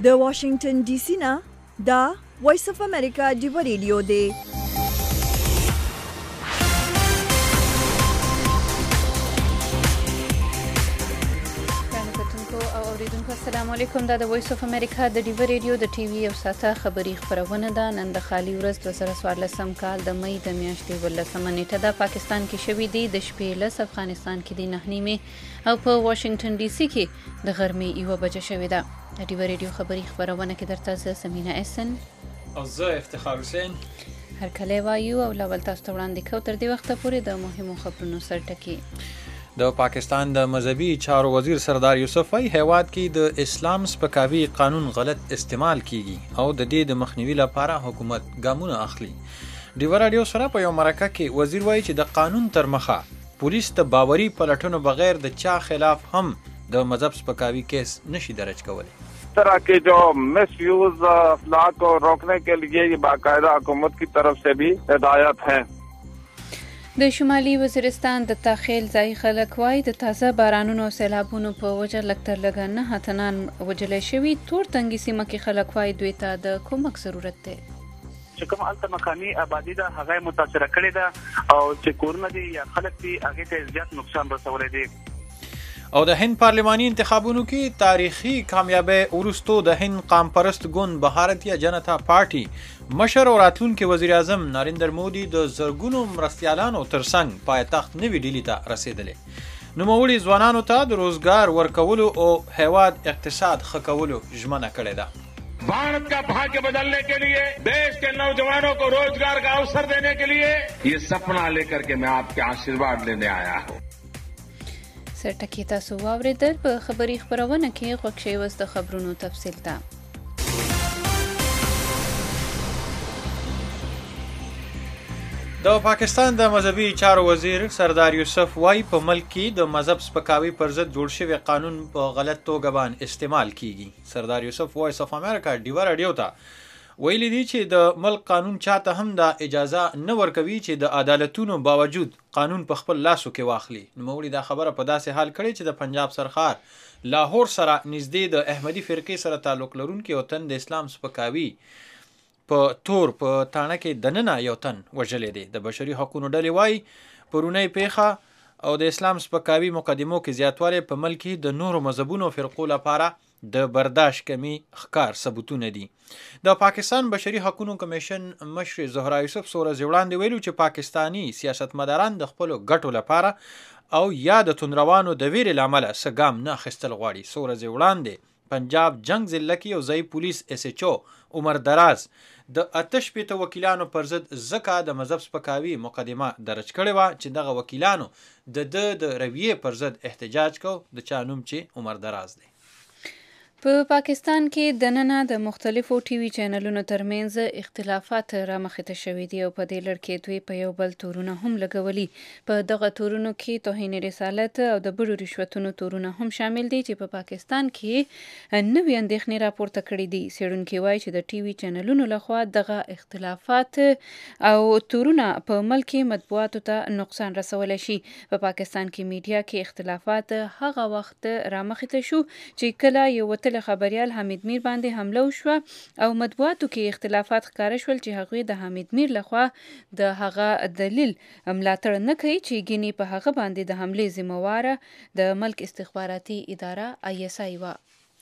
د واشنگټن ډي سي نه دا وایس اف امریکا ډیو ریډیو دی. السلام علیکم. دا د وایس اف امریکا د ډیو ریډیو د ټي وي یو ساعته خبري خبرونه ده. نن د خالي ورځ 2014 کال د مئی د میاشتې 18 نیټه ده. پاکستان کې شوې دي د شپې لس، افغانستان کې د 9 نیمې او په واشنگټن ډي سي کې د غرمې 1 بجه شوې ده. د ډیو ریډیو خبري خبرونه کې درته زه سمینا احسن او زه افتخار حسین هر کله وایو او لاول تاسو ته وړاندې کوو تر دې وخته پورې د مهمو خبرونو سرټکي. د پاکستان د مذهبي چارو وزیر سردار یوسف وايي هیواد کې د اسلام سپکاوي قانون غلط استعمال کیږي او د دې د مخنیوي لپاره حکومت ګامونه اخلي. ډیو رادیو سره په یو مرکه کې وزیر وايي چې د قانون تر مخه پولیس ته باوري پلټنو بغیر د چا خلاف هم د مذهب سپکاوي کیس نشي درج کولی. طرح کے جو مس یوز اخلاق کو روکنے کے لیے یہ باقاعدہ حکومت کی طرف سے بھی ہدایت ہے. د شمالي وزیرستان د تاخیل ځای خلک وایي د تازه بارانونو او سیلابونو په وجه لږ تر لږه 9 اتنان وژلی شوي. تور تنګي سیمه کې خلک وایي دوی ته د کومک ضرورت دی. چې کوم هلته مکاني آبادي ده هغه متاثره کړې ده او چې کورونه دي یا خلک دي هغې ته زیات نقصان رسولی دی. او د هند پارلماني انتخابونو کې تاریخي کامیابی وروستو د هند قام پرست ګوند بھارتیه جنتا پارټي مشر او راتلونکي وزیر اعظم نریندر مودي د زرګونو مرستیالانو ترڅنګ پایتخت نوي ډیلي ته رسیدلې. نوموړي ځوانانو ته د روزګار ورکولو او هیواد اقتصاد ښه کولو ژمنه کړې ده. भारत का भाग्य बदलने के लिए, देश के नौजवानों को रोजगार का अवसर देने के लिए ये सपना लेकर के मैं आपके आशीर्वाद लेने आया हूँ. سرټکی تاسو واوریدل. په خبري خبرونه کې غوږ شئ اوس د خبرونو تفصیل ته. د پاکستان د مذهبي چارو وزیر سردار یوسف وايي په ملک کې د مذهب سپکاوي پر ضد جوړ شوی قانون په غلط توګه باندې استعمال کیږي. سردار یوسف وایس اف امریکا ډیو رادیو ته ویلي دي چې د ملک قانون چاته هم د اجازه نه ورکوي چې د عدالتونو باوجود قانون په خپل لاسو کې واخلي. نوموړي دا خبره په داسې حال کړې چې د پنجاب سرخار لاهور سره نږدې د احمدي فرقې سره تعلق لرونکي یو تن د اسلام سپکاوي په تور په تاڼه کې دننه یو تن وژلی دی. د بشري حقوقو ډلې وایي پرونی پیښه او د اسلام سپکاوي مقدمو کې زیاتوالی په ملک کې د نورو مذهبونو فرقو لپاره د برداشت کمی ښکار ثبوتونه دي. د پاکستان بشري حقوقو کمیشن مشر زهرا یوسف څو ورځې وړاندې ویلو چې پاکستاني سیاستمداران د خپلو ګټو لپاره او یا د توندروانو د ویرې له امله څه ګام نه اخیستل غواړي. څو ورځې وړاندې پنجاب جنگ ضلع کې یو ځایي پولیس اس ایچ او عمر دراز د 88 وکیلانو پر ضد ځکه د مذهب سپکاوي مقدمه درج کړې وه چې دغه وکیلانو د رویې پر ضد احتجاج کو. د چا نوم چې عمر دراز دی. په پاکستان کې دننه د مختلفو ټي وي چینلونو ترمنځ اختلافات رامخته شوي دي او په دې لړ کې دوی په یو بل تورونه هم لګولي. په دغه تورونو کې توهین رسالت او د بډو رشوتونو تورونه هم شامل دي چې په پاکستان کې نوې اندېښنې راپورته کړي دي. څېړونکي وایي چې د ټي وي چینلونو لخوا دغه اختلافات او تورونه په ملک مطبوعاتو ته نقصان رسولی شي. په پاکستان کې میډیا کې اختلافات هغه وخت رامخته شو چې کله یو خبریال حمید میر باندې حمله وشوه او مطبوعاتو کې اختلافات ښکاره شول چې هغوی د حمید میر لخوا د هغه دلیل ملاتړ نه کوي چې ګینې په هغه باندې د حملې ذمهواره د ملک استخباراتي اداره ISI وه.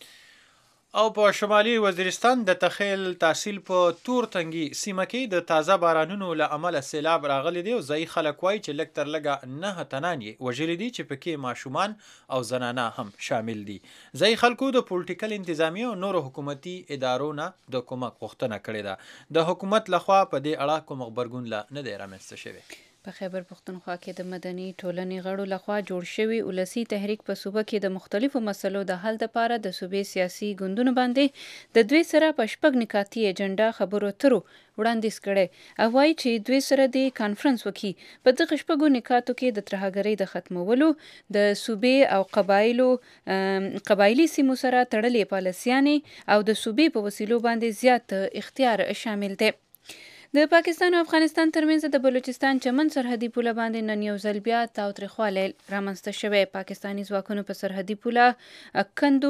او په شمالي وزیرستان د تخیل تحصیل په تور تنګي سیمه کې د تازه بارانونو له امله سیلاب راغلی دی او ځایي خلک وایي چې لږ تر لږه 9 تنان یې وژلي دي چې پکې ماشومان او زنانه هم شامل دي. ځایي خلکو د پولیټیکل انتظامیه او نورو حکومتي ادارو نه د کومک غوښتنه کړې ده. د حکومت لخوا په دې اړه کوم غبرګون لا نه دی رامنځته شوی. په خیبر پښتونخوا کې د مدني ټولنې غړو لخوا جوړ شوی ولسي تحریک په صوبه کې د مختلفو مسلو د حل لپاره د صوبې سیاسي ګوندونو باندې د دوی سره په شپږ نکاتي ایجنډا خبرو اترو وړاندیز کړی او وایي چې دوی سره د کانفرنس وکړي. په دغه شپږو نکاتو کې د ترهګرۍ د ختمولو، د صوبې او قبایلي سیمو سره تړلې پالیسیانې او د صوبې په وسیلو باندې زیات اختیار شامل دی. د پاکستان او افغانستان ترمنځ د بلوچستان چمن سرحدي پوله باندې نن یو ځل بیا تاوتریخوالی رامنځته شوی. پاکستاني ځواکونو په سرحدي پوله کندو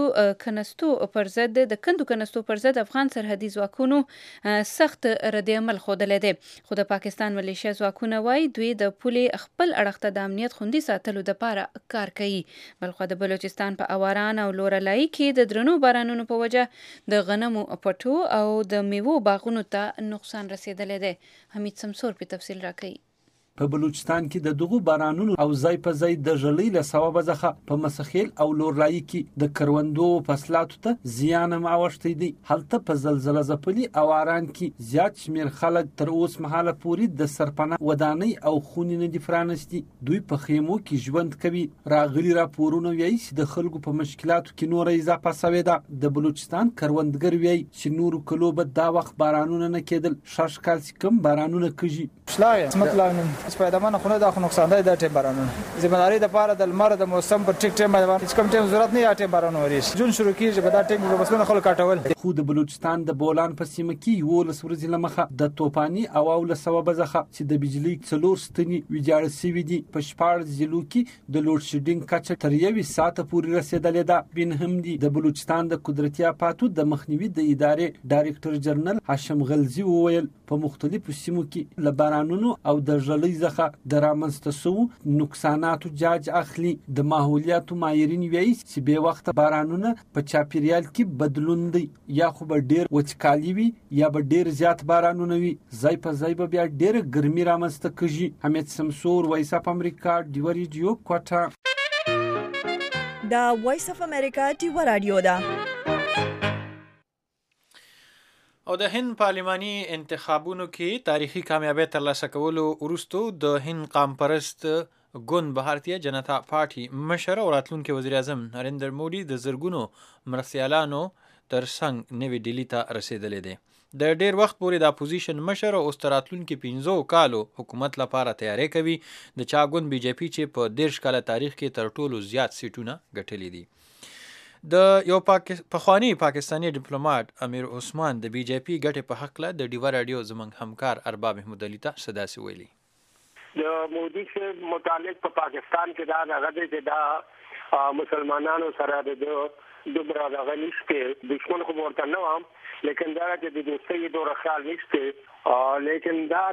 کنستو پر ضد افغان سرحدي ځواکونو سخت رد عمل ښودلی دی، خو د پاکستان ملیشیا ځواکونه وایي دوی د پولې خپل اړخ ته د امنیت خوندي ساتلو دپاره کار کوي. بلخوا د بلوچستان په اواران او لورلایي کې د درنو بارانونو په وجه د غنمو پټو او د میوو باغونو ته نقصان رسیدلی دی. حمید سمسور په تفصیل راکوي. په بلوچستان کې د دغو بارانونو او ځای په ځای د ژلۍ له سببه څخه په مسخیل او لورلایي کې د کروندو فصلاتو ته زیان هم اوښتی دی. هلته په زلزله ځپلي اواران کې زیات شمېر خلک تر اوس مهاله پورې د سرپناه ودانۍ او خونې نه دي پرانستي. دوی په خیمو کې ژوند کوي. راغلي راپورونه وایي چې د خلکو په مشکلاتو کې نوره اضافه شوې ده. د بلوچستان کروندګر وایي چې نورو کلو به دا وخت بارانونه نه کېدل، شش کال چې کم بارانونه کېږي. سپایدمن خونه دا خو نقصان دی د ټیم بارانونه ذمہداري د پاره د لمر د موسم په ټیک ټیم باندې هیڅ کم ټیم ضرورت نه یا ټیم باران ورېږي جون شروع کیږي په دا ټیم په بسونه خلک کاټول. خو د بلوچستان د بولان په سیمه کې 11 ورځې لمخه د توپاني او له سبب څخه چې د بجلی 4 ستنې ویجاړ شوې دي. په 14 ضلعو کې د لوډ شیډینګ کچه تر 1 ساعت پورې رسیدلې ده. بن همدي د بلوچستان د قدرتي آفاتو د مخنیوي د ادارې ډایرکټر جنرال هاشم غلزي وویل په مختلفو سیمو کې له بارانونو او د ژلۍ څخه د رامنځته شوو نقصاناتو جاج اخلي. د ماحولیاتو ماهرین وایي چې بې وخته بارانونه په چاپیریال کې بدلون دی، یا خو به ډېر وچکالي وي یا به ډېر زیات بارانونه وي. ځای په ځای به بیا ډېره ګرمي رامنځته کېږي. حمید سمسور، وایس اف امریکا، ډیوه ریډیو، کوټه. دا وایس اف امریکا ډیوه رادیو ده. او د هند پارلماني انتخابونو کې تاریخي کامیابی ترلاسه کولو وروسته د هند قام پرست ګوند بھارتیه جنتا پارټي مشر او راتلونکي وزیر اعظم نریندر مودي د زرګونو مرستیالانو ترڅنګ نوې ډیلي ته رسیدلی دی. د ډیر وخت پورې د اپوزیشن مشر او راتلونکي 15 کالو حکومت لپاره تیاری کوي. د چا ګوند بي جے پي چې په 13 کاله تاریخ کې تر ټولو زیات سیټونه ګټلي دي. د یو پخوانی پاکستانی ډیپلوماټ امیر عثمان د بي جے پي ګټې په حق له د ډیوه رادیو زموږ همکار ارباب محمود علي ته صداسي ویلي. د مودي سے متعلق په پاکستان کې دا غږی چې دا مسلمانانو سره د دومره دغه نشته، دشمن خو ورته نه وام، لیکن دا چې د دوستۍ دوره خیال نشته. لیکن دا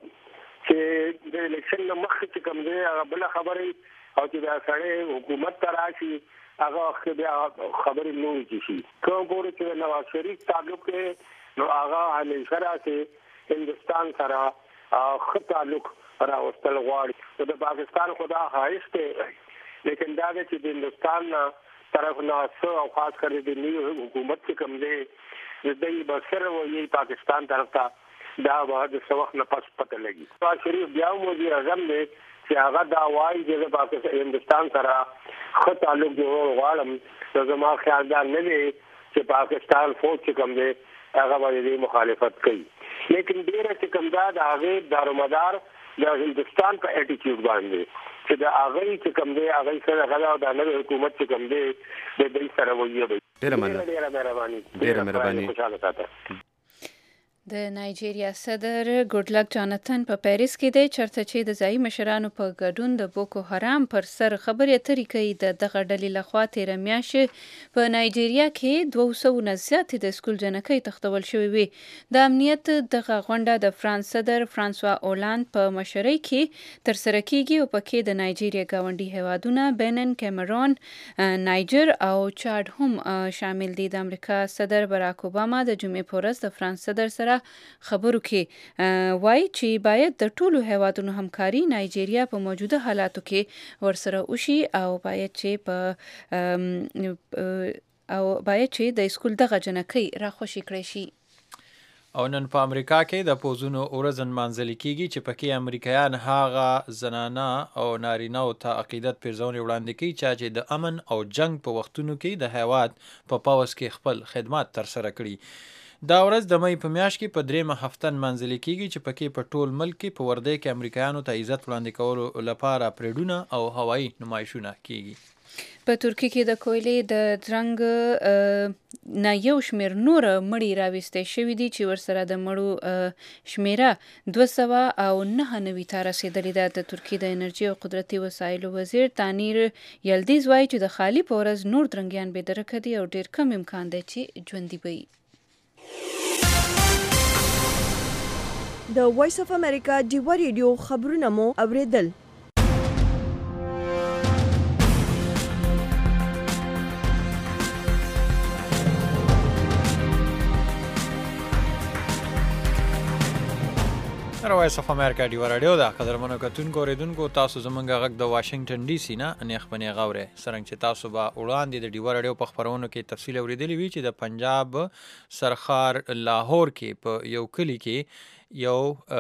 چې د الیکشن مخکې چې کوم دی هغه بل خبرې او چې دا سړی حکومت ته راشي هغه وخت بیا خبرې نه وي شي. کوم پورې چې نواز شریف تعلق کې نو هغه همیشه راځي هندستان سره ښه تعلق راوستل غواړي. د پاکستان خدا خواهش دی، لیکن دا چې د هندستان طرف نه او خاص کر د نیو حکومت چې کوم دی د دې بسر وایي پاکستان طرف ته دا به د وخت نه پس پته لګي. نواز شریف بیا وزیر اعظم دی چې هغه دا وایي چې د پاکستان هندستان سره ښه تعلق جوړول غواړم. نو زما خیال دا نه دی چې پاکستان فوج چې کوم دی هغه باندې مخالفت کوي، لیکن ډېره چې کوم دا د هغې دارومدار د هندستان په اټیټیوډ باندې چې د هغې چې کوم دی هغې سره غلا او د نوې حکومت چې کوم دی د دوی سره ویه به ډېره مهرباني خوشحاله ساته. د نایجیریا صدر ګډلک جانتن په پیریس کې دی چېرته چې د ځایي مشرانو په ګډون د بوکو حرام پر سر خبرې اترې کوي. د دغه ډلې لخوا تېره میاشت په نایجیریا کې 200 نه زیاتې د سکول جنکۍ تښتول شوې وې. د امنیت دغه غونډه د فرانس صدر فرانسوا اولاند په مشرۍ کې ترسره کیږي او پکې د نایجیریا ګاونډي هیوادونه بینن، کیمرون، نایجر او چاډ هم شامل دي. د امریکا صدر براک اوباما د جمعې په ورځ د فرانس صدر سره خبرو کې وایي چې باید د ټولو هیوادونو همکاري نایجیریا په موجوده حالاتو کې ورسره وشي او باید چې د سکول دغه جنکۍ راخوشي کړی شي. او نن په امریکا کې د پوزونو ورځ نمانځل کیږي چې پکې امریکایان هغه زنانه او نارینه او ته عقیدت پیرزونې وړاندې کوي چې د امن او جنگ په وختونو کې د هیواد په پاوس کې خپل خدمات ترسره کړي. دا ورځ د مې په میاشت کې په 3 هفته نمانځل کیږي چې پکې په ټول ملک کې په ورده کې امریکایانو ته عزت وړاندې کولو لپاره پریډونه او هوایي نمایشونه کیږي. په ترکیه کې د کویلې د درنګ نه یو شمېر نور مړي راوستل شوي دي چې ورسره د مړو شمیره 299 ته رسیدلې ده. د ترکیه د انرژي او قدرتي وسایلو وزیر تانیر یلدیز وایي چې د خالی په ورځ نور درنګیان بې درکه دي او ډېر کم امکان دی چې ژوندي به وي. د وایس اف امریکا ډیوا ریډیو خبرونه مو اوریدل. وایس اف امریکا ډیوا رادیو دا قدرمنو کتونکو اوریدونکو تاسو زمونږ غږ د واشنگټن ډي سي نه انیخ بنې غوره څرنګه چې تاسو به وړاندې د ډیوا رادیو په خبرونو کې تفصیل اوریدلی وی چې د پنجاب سرخار لاهور کې په یو کلی کې یو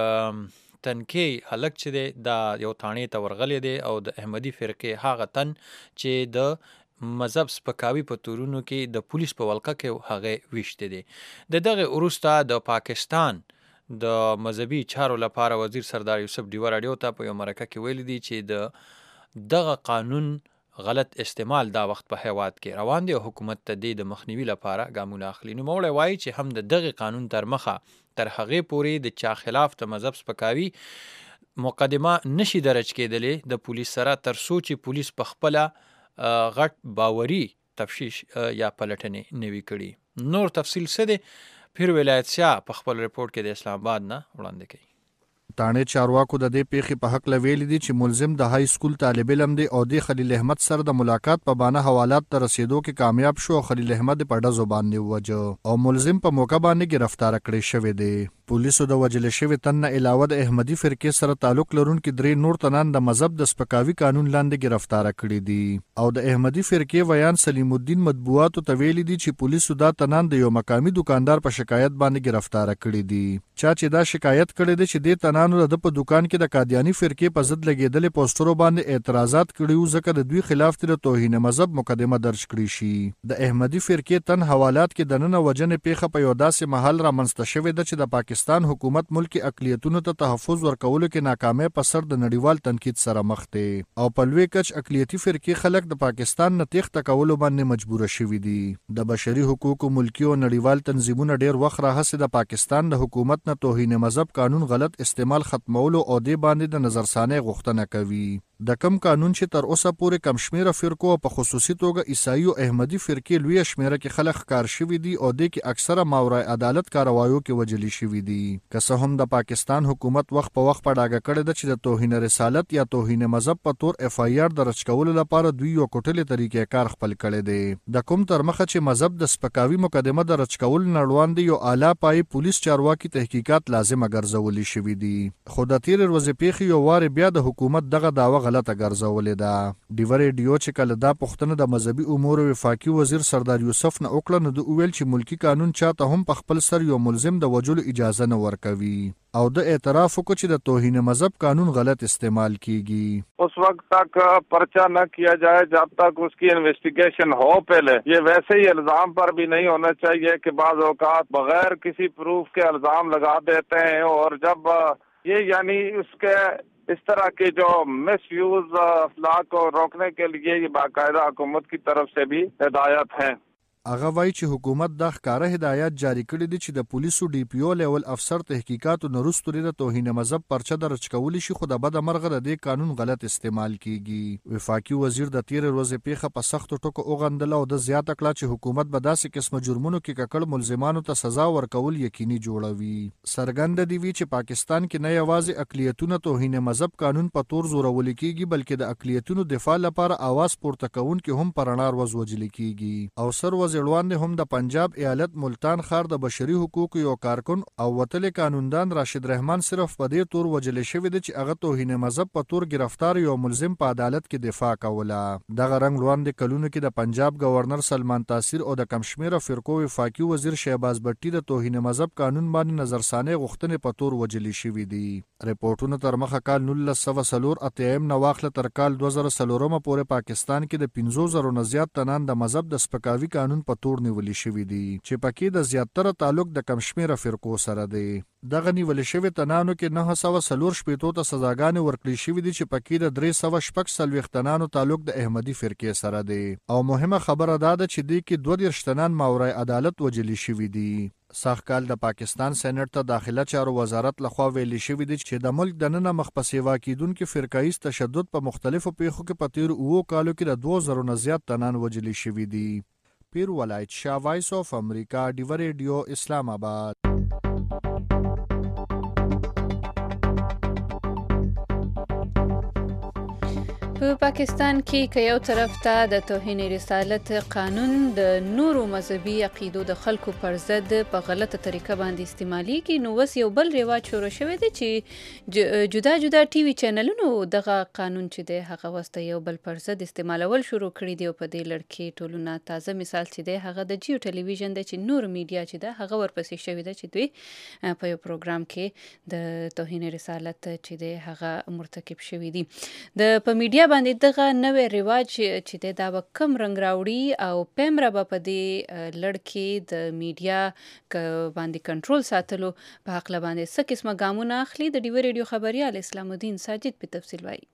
تنکی هلک چې دی دا یو تانې ته ورغلی دی او د احمدي فرقې هغه تن چې د مذهب سپکاوي په تورونو کې د پولیس په ولقه کې هغه ویشته دی. د دغه وروسته د پاکستان د مذهبي چارو لپاره وزیر سردار یوسف ډیوا رادیو ته په یو مرکه کې ویلي دي چې دغه قانون غلط استعمال دا وخت په هیواد کې روان دی او حکومت ته د مخنیوي لپاره ګامونه اخلي. نو موږ وایي چې هم د دغه قانون تر مخه تر هغې پورې د چا خلاف د مذهب سپکاوي مقدمه نشي درج کېدلې د پولیس سره تر څو چې پولیس په خپله غټ باوري تفتیش یا پلټنې نوي کړي. نور تفصیل څه دی پیر ولایت شاه په خپل رپورټ کې د اسلام آباد نه وړاندې کوي. تانه چارواکو د دې پیښې په حق لویل دي چې ملزم د های سکول طالب علم دی او د خلیل احمد سره د ملاقات په بانه حوالات ته رسیدو کې کامیاب شو. خلیل احمد په ډزو باندې ووجه او ملزم په موقع باندې گرفتار کړی شوی دی. پولیسو د وجل شوی تن نه علاوه د احمدي فرقې سره تعلق لرونکي 3 نور تنان د مذهب د سپکاوي قانون لاندې گرفتار کړي دي او د احمدي فرقې ویان سلیم الدین مطبوعاتو ته ویلي دي چې پولیسو دا تنان د یو مقامی دکاندار په شکایت باندې گرفتار کړي دي. چا چې دا شکایت کړي دي چې د تنانو د په دکان کې د قادیانی فرقې په ضد لګیدل پوسټرو باندې اعتراضات کړي ځکه د دوی خلاف تر توهین مذهب مقدمه درج کړي شي. د احمدي فرقې تن حوالات کې د نن وجنه پیښه په یو داسې محل را منځته شوې ده چې د پاکستان حکومت ملکی اقلیتونو ته تحفظ ورکولو کې ناکامۍ په سر د نړیوال تنقید سره مخ دي او په لوی کچ اقلیتي فرقې خلک د پاکستان نه تېښته کولو باندې مجبور شوي دي. د بشري حقوقو ملکی او نړیوال تنظیمونه ډېر وخت راهیسې د پاکستان د حکومت نه توهین مذهب قانون غلط استعمال ختمولو او دې باندې د نظرثانۍ غوښتنه کوي. د کم قانون چې تر اوسه پورې کم شمیره فرقو په خصوصي توګه عیسائی او احمدي فرقې لوی شمیره کې خلک کار شوي دي او د کې اکثره ماورای عدالت کاروایو کې وجلی شوي دي. که څه هم د پاکستان حکومت وخت په وخت په ډاګه کړی ده چې د توهین رسالت یا توهین مذهب په تور اف آی آر درج کولو لپاره دوی یو کوټلې طریقې کار خپل کړی دی. د کوم تر مخه چې مذهب د سپکاوي مقدمه درج کول نړوان دي یو اعلی پای پولیس چارواکي تحقیقات لازم ګرځولي شوي دي. خو د تیر ورځې پیښې یو وار بیا د حکومت دغه داوا غلطه ګرځولې ده. ډیوا ریډیو چې کله دا پوښتنه د مذهبي امور وفاقي وزیر سردار یوسف نه وکړه نو د ویل چې ملکی قانون چاته هم په خپل سر یو ملزم د وجلو اجازه نه ورکوي او د اعتراف وکړ چې د توهین مذهب قانون غلط استعمال کیږي. उस वक्त तक पर्चा न किया जाए जब तक उसकी इन्वेस्टिगेशन हो. पहले ये वैसे ही इल्जाम पर भी नहीं होना चाहिए कि बाज़ औक़ात बगैर किसी प्रूफ के इल्जाम लगा देते हैं और जब ये यानी उसके इस तरह के जो मिसयूज अखलाक को रोकने के लिए ये बाकायदा हुकूमत की तरफ से भी हिदायत है. هغه وایي چې حکومت د ښکاره هدایت جاری کړي دي چې د پولیسو ډي پی او لیول افسر تحقیقاتو نه وروسته د توهین مذهب پرچه درج کولی شي خو د بده مرغه د دې قانون غلط استعمال کیږي. وفاقي وزیر د تیر ورځې پیښه په سختو ټکو وغندله او د زیاته کړه چې حکومت به داسې قسمه جرمونو کې ککړ ملزمانو ته سزا ورکول یقیني جوړوي. څرګنده دی وی چې پاکستان کې نه یوازې اقلیتونو توهین مذهب قانون په تور زورول کیږي بلکې د اقلیتونو دفاع لپاره आवाज پورته کوونکي هم پرنار وځوجل کیږي. او سر وړاندې هم د پنجاب ایالت ملتان ښار د بشري حقوقو یو کارکن او وتل قانوندان راشد رحمان صرف په دې تور وجل شوی دی چې هغه توهین مذهب په تور گرفتار یو ملزم په عدالت کې دفاع کوله. دغه رنګ وړاندې کلونو کې د پنجاب گورنر سلمان تاثیر او د کمشمیره فرقو وفاقي وزیر شهباز بټي د توهین مذهب قانون باندې نظرثانۍ غوښتنې په تور وجلی شوی دي. ریپورتونه تر مخه کال 1904 نه واخله تر کال 2004 پورې پاکستان کې د 50,000 نه زیات تنان د مذهب د سپکاوي قانون په تور نیولې شوی دي چې پکې د زیاتره تعلق د کمشمیره فرقو سره دی. دغه نیول شوی تنانو کې 904 شپېتو ته سزاګانې ورکړې شوې دي چې پکې د 346 تنانو تعلق د احمدي فرقې سره دی. او مهمه خبره دا ده چې د کې 22 تنان ماورای عدالت وجلی شوی دي. ساخ کال د پاکستان سېنات ته داخله چارو وزارت لخوا ویلي شوی دی چې د ملک د نن مخ په سیوا کیدونکو فرقایي تشدد په مختلفو پیښو کې په تیر 2 کالو کې د 2000 نه زیات تنان وجلی شوی دي. پیر ولایت شاه وایس اف امریکا ډیو ریډیو اسلام آباد. په پاکستان کې یو طرف ته د توهین رسالت قانون د نورو مذهبي عقیدو د خلکو پر ضد په غلطه طریقه باندې استعمالي کی نو وس یو بل رواج شروع شوی دی چې جدا جدا ټي وي چینلونو دغه قانون چې دی هغه واسطه یو بل پر ضد استعمالول شروع کړی دی. په دې لړ کې ټولونه تازه مثال چې دی هغه د جیو ټلویزیون دی چې نور میډیا چې دی هغه ورپسې شوی دی چې دوی په یو پروګرام کې د توهین رسالت چې دی هغه مرتکب شوی دی. د په میډیا باندې دغه نوې رواج چې دا به کم رنګ راوړي او پیمره به په دې لړ کې د میډیا باندې کنټرول ساتلو په حق باندې څه قسمه ګامونه اخلي. د ډیو ریډیو خبريال اسلام الدین ساجد په تفصیل وایي.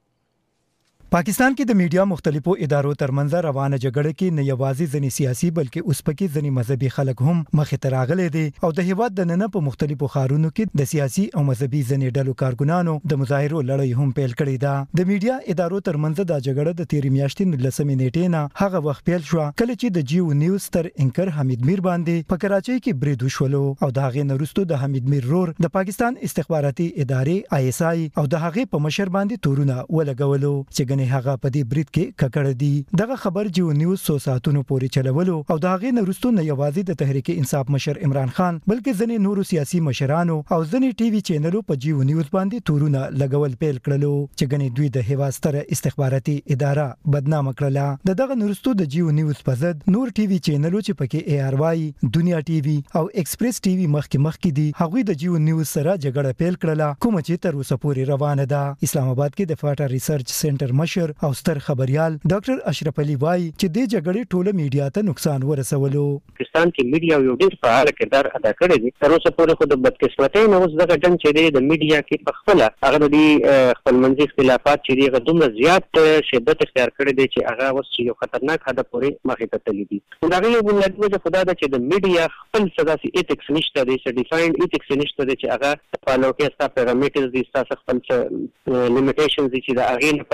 پاکستان کې د میډیا مختلفو ادارو ترمنځ روانه جګړه کې نه یوازې ځنی سیاسي بلکې اوس پکې ځنی مذهبي خلک هم مخې ته راغلي دي او د هیواد د نن په مختلفو ښارونو کې د سیاسي او مذهبي ځنی ډلو کارګونانو د مظاهرو لړۍ هم پیل کړې ده. د میډیا ادارو ترمنځ د جګړه د 13 میاشتې 19 نیټې نه هغه وخت پیل شو کله چې د جیو نیوز تر انکر حمید میر باندې په کراچۍ کې برید وشولو او د هغې نرستو د حمید میر رور د پاکستان استخباراتي ادارې ISI او د هغې په مشر باندې تورونه ولګولو چې هغه په دې برید کې ککړ دي. دغه خبر جیو نیوز 100 ساعتونو پورې چلولو او د هغې نرستو نه یوازې د تحریک انصاف مشر عمران خان بلکې ځنې نورو سیاسي مشرانو او ځنې ټي وي چینلو په جیو نیوز باندې تورونه لګول پیل کړلو چې ګنې دوی د هیواد ستره استخباراتي اداره بدنامه کړله. دغه نرستو د جیو نیوز په ضد نور ټي وي چینلو چې پکې ARY دنیا ټي وي او ایکسپریس ټي وي مخکې دي هغوی د جیو نیوز سره جګړه پیل کړله کوم چې تر اوسه پورې روانه ده. اسلام آباد کې د فاټا ریسرچ سنټر مشر او ستر خبريال ډاکټر اشرف علي وایي چې د جګړې ټوله میډیا ته نقصان ورسولو. پاکستان کې میډیا یو ډېر فعال کردار ادا کړی دی. تر اوسه پورې خو د بدقسمتۍ نه اوس دغه ډنګ چې د میډیا کې په خپل هغه د خپلمنځي اختلافات چې دغه دومره زیات شدت اختیار کړی دی چې هغه اوس یو خطرناک هدف پورې مخې ته تللی دي. دا یو بنیادي وجه خدا ده چې د میډیا خپل سداسي ایتکس نشته دی چې ډیفاینډ ایتکس نشته دی چې هغه فالو کې استا پیرامیټرز دي استا خپل لیمیټیشنز دي چې دا هغه نه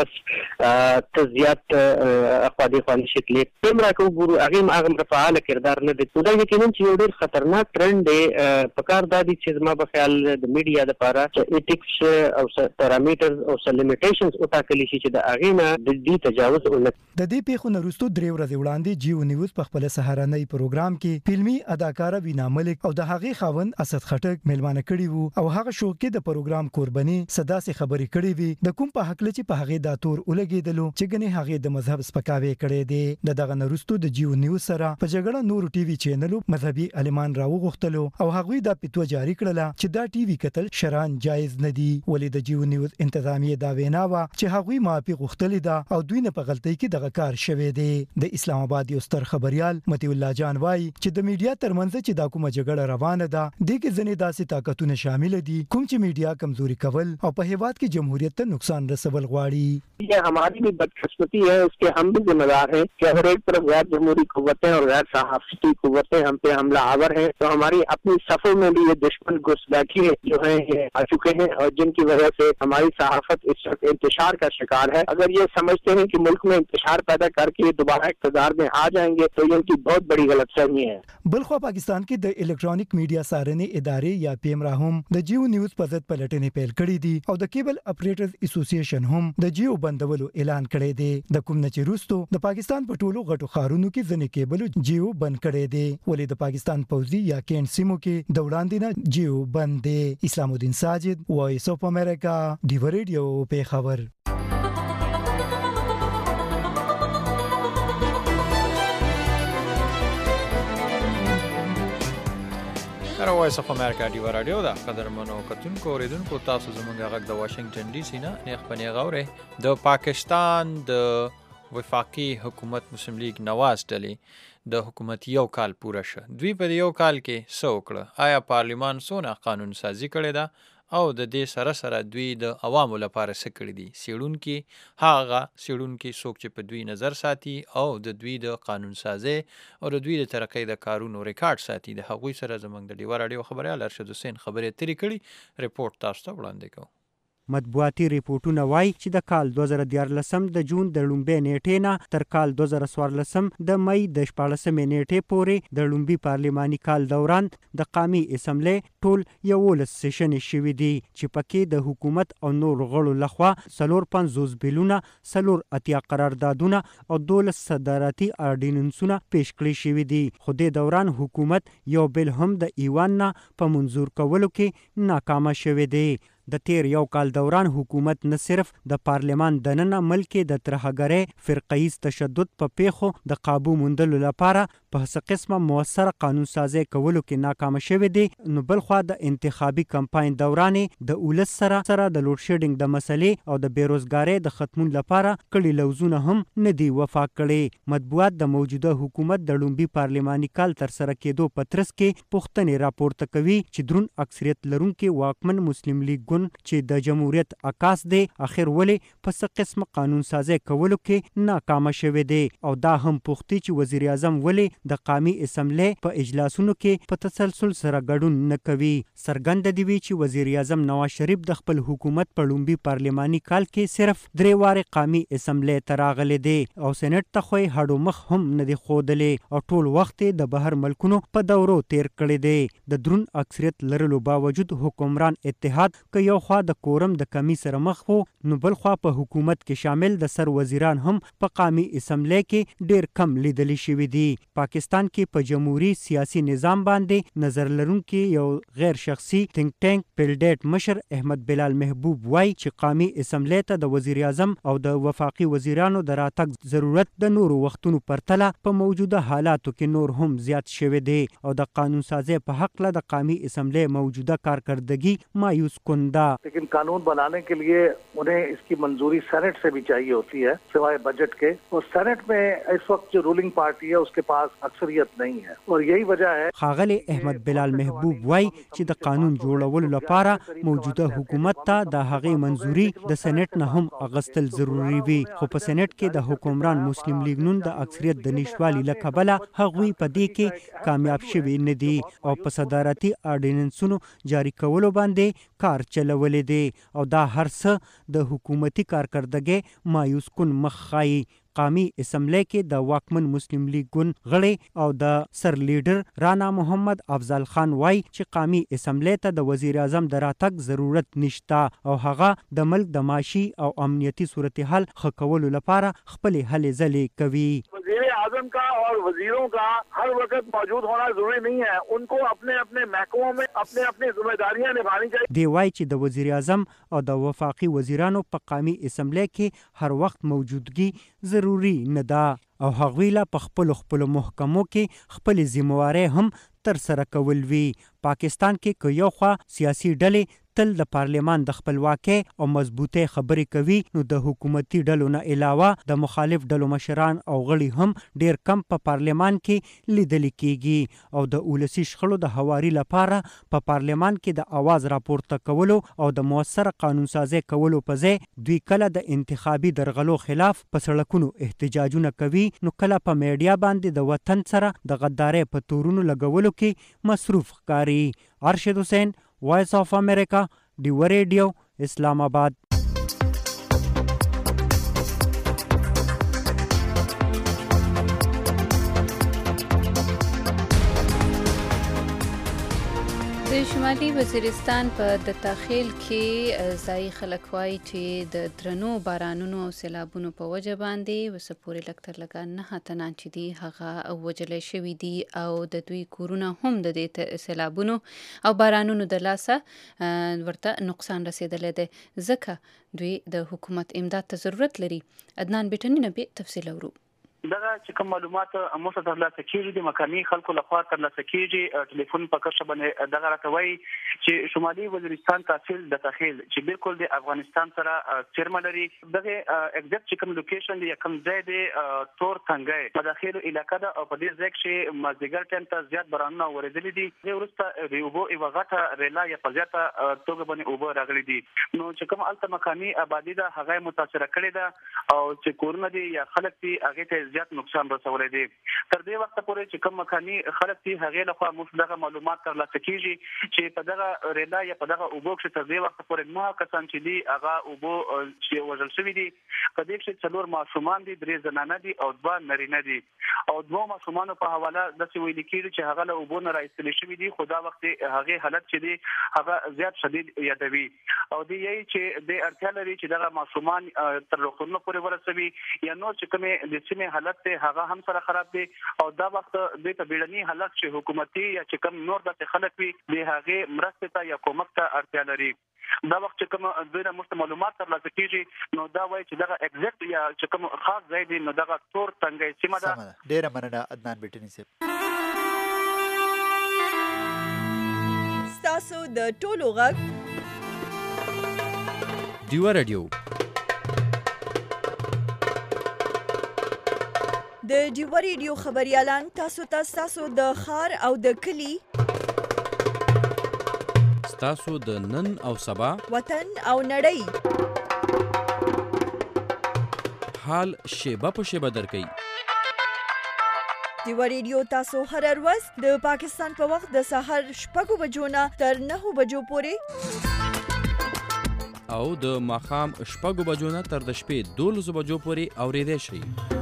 پس ته زیات اخوادي خواني شکل پیمرا کو ګورو هغه فعال کردار نه دی. دا یقینا چې یو ډېر خطرناک ټرند دی. په کار دا دي چې زما په خیال د میډیا لپاره چې ایتکس او پیرامیټرز او لیمیټیشنز او ټاکلي شي چې د هغه نه د دې تجاوز او د دې پیښو نرستو درې ورځې وړاندې جیو نیوز په خپل سهارنۍ پروګرام کې فلمي اداکاره وینا ملک او د هغې خاوند اسد خټک ملمانه کړي وو او هغه شو کې د پروګرام قرباني صدا سي خبرې کړې وي د کوم په حق چې په هغې دا تور ولګېدلو چې ګنې هغې د مذهب سپکاوی کړی دی. دغه نرستو د جیو نیوز سره په جګړه نورو ټي وي چینلو مذهبي عالمان راوغختلو او هغوی دا پیتو جاری کړله چې دا ټي وي قتل شرعاً جایز نه دي. ولې د جیو نیوز انتظامیه دا وینا وا چې هغوی معافي غوښتلې ده او دوی نه په غلطۍ کې دغه کار شوی دی. د اسلام آباد یو ستر خبريال متي الله جان وایي چې د میډیا ترمنځ چې دا کومه جګړه روانه ده د کې ځنې داسې طاقتونه شامل دي کوم چې میډیا کمزوري کول او په هیواد کې جمهوریت ته نقصان رسول غواړي. یہ ہماری بھی بدقسمتی ہے اس کے ہم بھی ذمہ دار ہیں کہ ہر ایک طرف غیر جمہوری قوتیں اور غیر صحافتی قوتیں ہم پہ حملہ آور ہیں تو ہماری اپنی صفوں میں بھی یہ دشمن گھس بیٹھے جو ہیں یہ آ چکے ہیں اور جن کی وجہ سے ہماری صحافت اس وقت انتشار کا شکار ہے. اگر یہ سمجھتے ہیں کہ ملک میں انتشار پیدا کر کے دوبارہ اقتدار میں آ جائیں گے تو یہ ان کی بہت بڑی غلط فہمی ہے. بلخوا پاکستان کې د الکترونیک میډیا سارنې ادارې یا PMRA هم د جیو نیوز په ضد پلټنې پیل کړې دي او د کیبل اپریټرز اسوسییشن هم د جیو بندولو اعلان کړی دی. د کوم نه چې روستو د پاکستان په ټولو غټو ښارونو کې ځنې کیبل جیو بند کړی دی ولې د پاکستان پوځي یا کین سیمو کې د وړاندې نه جیو بند دی. اسلام الدین ساجد وایس اف امریکا ډیو ریډیو پیښور. دا وایس اف امریکا دی رادیو دا قدرمنو کتونکو اوریدونکو تاسو زمونږ غږ د واشنگټن ډي سي نه نیغ په نیغ اورئ د پاکستان د وفاقي حکومت مسلم لیگ نواز ډلې د حکومت یو کال پوره شه دوی په یو کال کې څه وکړه آیا پارلیمان څونه قانون سازي کړې ده او د دې سره سره دوی د عوامو لپاره څه کړي دي څېړونکي څوک چې په دوی نظر ساتي او د دوی د قانون سازي او د دوی د ترقۍ د کارونو ریکارډ ساتي د هغوی سره زموږ د ډیوه راډیو خبریال ارشد حسین خبرې اترې کړي ریپورت تاسو ته وړاندې کوو مطبوعاتي ریپورتونه وایي چې د کال 2014 د جون د لومبۍ نیټې نه تر کال 2014 د مئی د 14 نیټې پورې د لومبي پارلماني کال دوران د قومي اسمبلی ټول 11 سیشن شوي دي چې پکې د حکومت او نور غړو لخوا 450 بیلونه 4 قراردادونه او 12 صدارتي اورډیننسونه پیش کړي شوي دي خو د دوران حکومت یو بیل هم د ایوان نه په منظور کولو کې ناکامه شوی دی د تیر یو کال دوران حکومت نه صرف د پارلمان دننه ملک د ترهګرۍ فرقه‌ایز تشدد په پیښو د قابو موندلو لپاره په هڅه قسمه موثر قانون سازي کولو کې ناکام شوی دی نو بلخوا د انتخابي کمپاین دوران د اولس سره د لوډ شیډینګ د مسلې او د بیروزګارۍ د ختمون لپاره کړي لوزونه هم نه دی وفا کړي مطبوعات د موجوده حکومت د لومبي پارلماني کال تر سره کېدو په ترڅ کې پوښتنې راپورته کوي چې درون اکثریت لرونکي واکمن مسلم لیگ چې د جمهوریت عکاس دی اخر ولې په څه قسم قانون سازي کولو کې ناکامه شوی دی او دا هم پوښتنه چې وزیر اعظم ولې د قومي اسمبلی په اجلاسونو کې په تسلسل سره ګډون نه کوي څرګند دی چې وزیر اعظم نواز شریف د خپل حکومت په لومبي پارلماني کال کې صرف 3 واره قومي اسمبلی ته راغلی دی او سېنات ته خو هډو مخ هم نه دی ښودلی او ټول وخت د بهر ملکونو په دورو تیر کړی دی د درون اکثریت لرلو باوجود حکمران اتحاد که یو خوا د کورم د کمی سره مخ وو نو بل خوا په حکومت کې شامل د سر وزیران هم په قومي اسمبلی کې ډیر کم لیدل شوی دي پاکستان کې په جمهوریت سیاسي نظام باندې نظر لرونکي یو غیر شخصي تھنک ټانک پیلډیټ مشر احمد بلال محبوب وای چې قومي اسمبلی ته د وزیر اعظم او د وفاقي وزیرانو د راتګ ضرورت د نورو وختونو پرتله په موجوده حالاتو کې نور هم زیات شوی دی او د قانون سازي په حق له د قومي اسمبلی موجوده کارکردگی مایوس کنده लेकिन कानून बनाने के लिए उन्हें इसकी मंजूरी सेनेट से भी चाहिए होती है सिवाय बजट के और सेनेट में इस वक्त जो रूलिंग पार्टी है उसके पास अक्सरियत नहीं है और यही वजह है خاغلی احمد بلال محبوب وای چې د قانون جوړولو لپاره موجوده حکومت ته د هغې منزوري د سېنات نه هم اغستل ضروری وي خو په سېنات کې د حکمران مسلم لیگ نون د اکثریت د نشوالي لکبله هغوی په دې کې کامیاب شوي نه دي او په صدارتي اورډیننسونو جاری کولو باندې کار چلولې دي او دا هر څه د حکومتي کارکردګۍ مایوس کن مخ ښایي قومي اسمبلی کې د واکمن مسلم لیگ ګوند غړي او د سر لیډر رانا محمد افضل خان وای چې قومي اسمبلی ته د وزیر اعظم د راتګ ضرورت نشته او هغه د ملک د معاشي او امنیتي صورتحال ښه کولو لپاره خپل هلې ځلې کوي वजीर आजम का और वजीरों का हर वक्त मौजूद होना जरूरी नहीं है उनको अपने अपने महकमों में अपने अपनी जिम्मेदारियां निभानी चाहिए دی وای چې د وزیر اعظم او د وفاقي وزیرانو په قومي اسمبلی کې هر وخت موجودګي ضروری نه ده او هغوی لا په خپل محکمو کې خپل ذمہواری هم تر سره کول وی پاکستان کې که یو خوا سیاسي ډلې تل د پارلمان د خپلواکۍ او مضبوطۍ خبرې کوي نو د حکومتي ډلو نه علاوه د مخالف ډلو مشران او غړي هم ډیر کم په پارلمان کې لیدل کیږي او د اولسي شخړو د هواري لپاره په پارلمان کې د आवाज راپورته کولو او د موثر قانون سازي کولو په ځای دوی کله د انتخابي درغلو خلاف په سړکونو احتجاجونه کوي نو کله په میډیا باندې د وطن سره د غدارۍ په تورونو لګولو کې مصروف ښکاري ارشد حسین وائس آف امریکا ډیو ریډیو اسلام آباد د شمالي وزیرستان په د تاخیل کې ځایي خلک وایي چې د درنو بارانونو او سیلابونو په وجه باندې وسه پورې لکتر لګا 9 تنان چې دي هغه وجلې شوي دي او د دوی کورونه هم د دې سیلابونو او بارانونو د لاسه ورته نقصان رسیدلی دی ځکه دوی د حکومت امداد ته ضرورت لري عدنان بیټنی نه به تفصیل اورو دغه چې کوم معلومات موږ ترلاسه کیږي د مقامي خلکو لخوا ترلاسه کیږي ټلیفون په کښه باندې دغه راکوي چې شمالي وزیرستان تحصیل د تخیل چې بالکل د افغانستان سره چیرمه لري دغه ایگزیکټ چې کوم لوکیشن دی کوم ځای دی تور څنګه په داخلي علاقې ده او په دې ځای کې مازدیګر ټایم ته زیات بارانونه ورېدلي دي د وروسته د اوبو یوه غټه ریلا یا په زیاته توګه باندې اوبه راغلي دي نو چې کوم هلته مقامي آبادي ده هغه متاثره کړې ده او چې کورونه دي یا خلک دي هغې ته زیات نقصان رسولی دی تر دې وخته پورې چې کوم مقامي خلک دي هغې لخوا موږ دغه معلومات ترلاسه کیږي چې په دغه ریلا یا په دغه اوبو کښې تر دې وخته پورې 9 کسان چې دي هغه اوبو چې وژل شوي دي په دې کښې 4 ماشومان دي 3 زنانه دي او 2 نارینه دي او 2 ماشومانو په حواله داسې ویل کېږي چې هغه له اوبو نه راایستلي شوي دي خو دا وخت هغې حالت چې دی هغه زیات شدید یادوي او دی یې چې د اړتیا لري چې دغه ماشومان تر روغتونونو پورې ورسوي یا نور چې کومې د سیمې حالت دی هغه هم سره خراب دی او دا وخت دوی ته بیړني حالت چې حکومتي یا چې کوم نور داسې خلک وي د هغې مرستې ته یا کومک ته اړتیا لري دا وخت چې کوم دوی نه موږ معلومات ترلاسه کیږي نو دا وایي چې دغه ایگزیکټ یا چې کوم خاص ځای دی نو دغه تور تنګی سیمه ده ډېره مننه عدنان بیټني صاحب ستاسو د ټولو غږ ډیوه رادیو د ډیوه رادیو خبريالان تاسو د ښار او د کلی تاسو د نن او سبا وطن او نړۍ حال شیبه په شیبه درکې ډیوه رادیو تاسو هر ورځ د پاکستان په وخت د سحر 6 بجو نه تر 9 بجو پورې او د ماښام 6 بجو نه تر د شپې 12 بجو پورې اورېدای شئ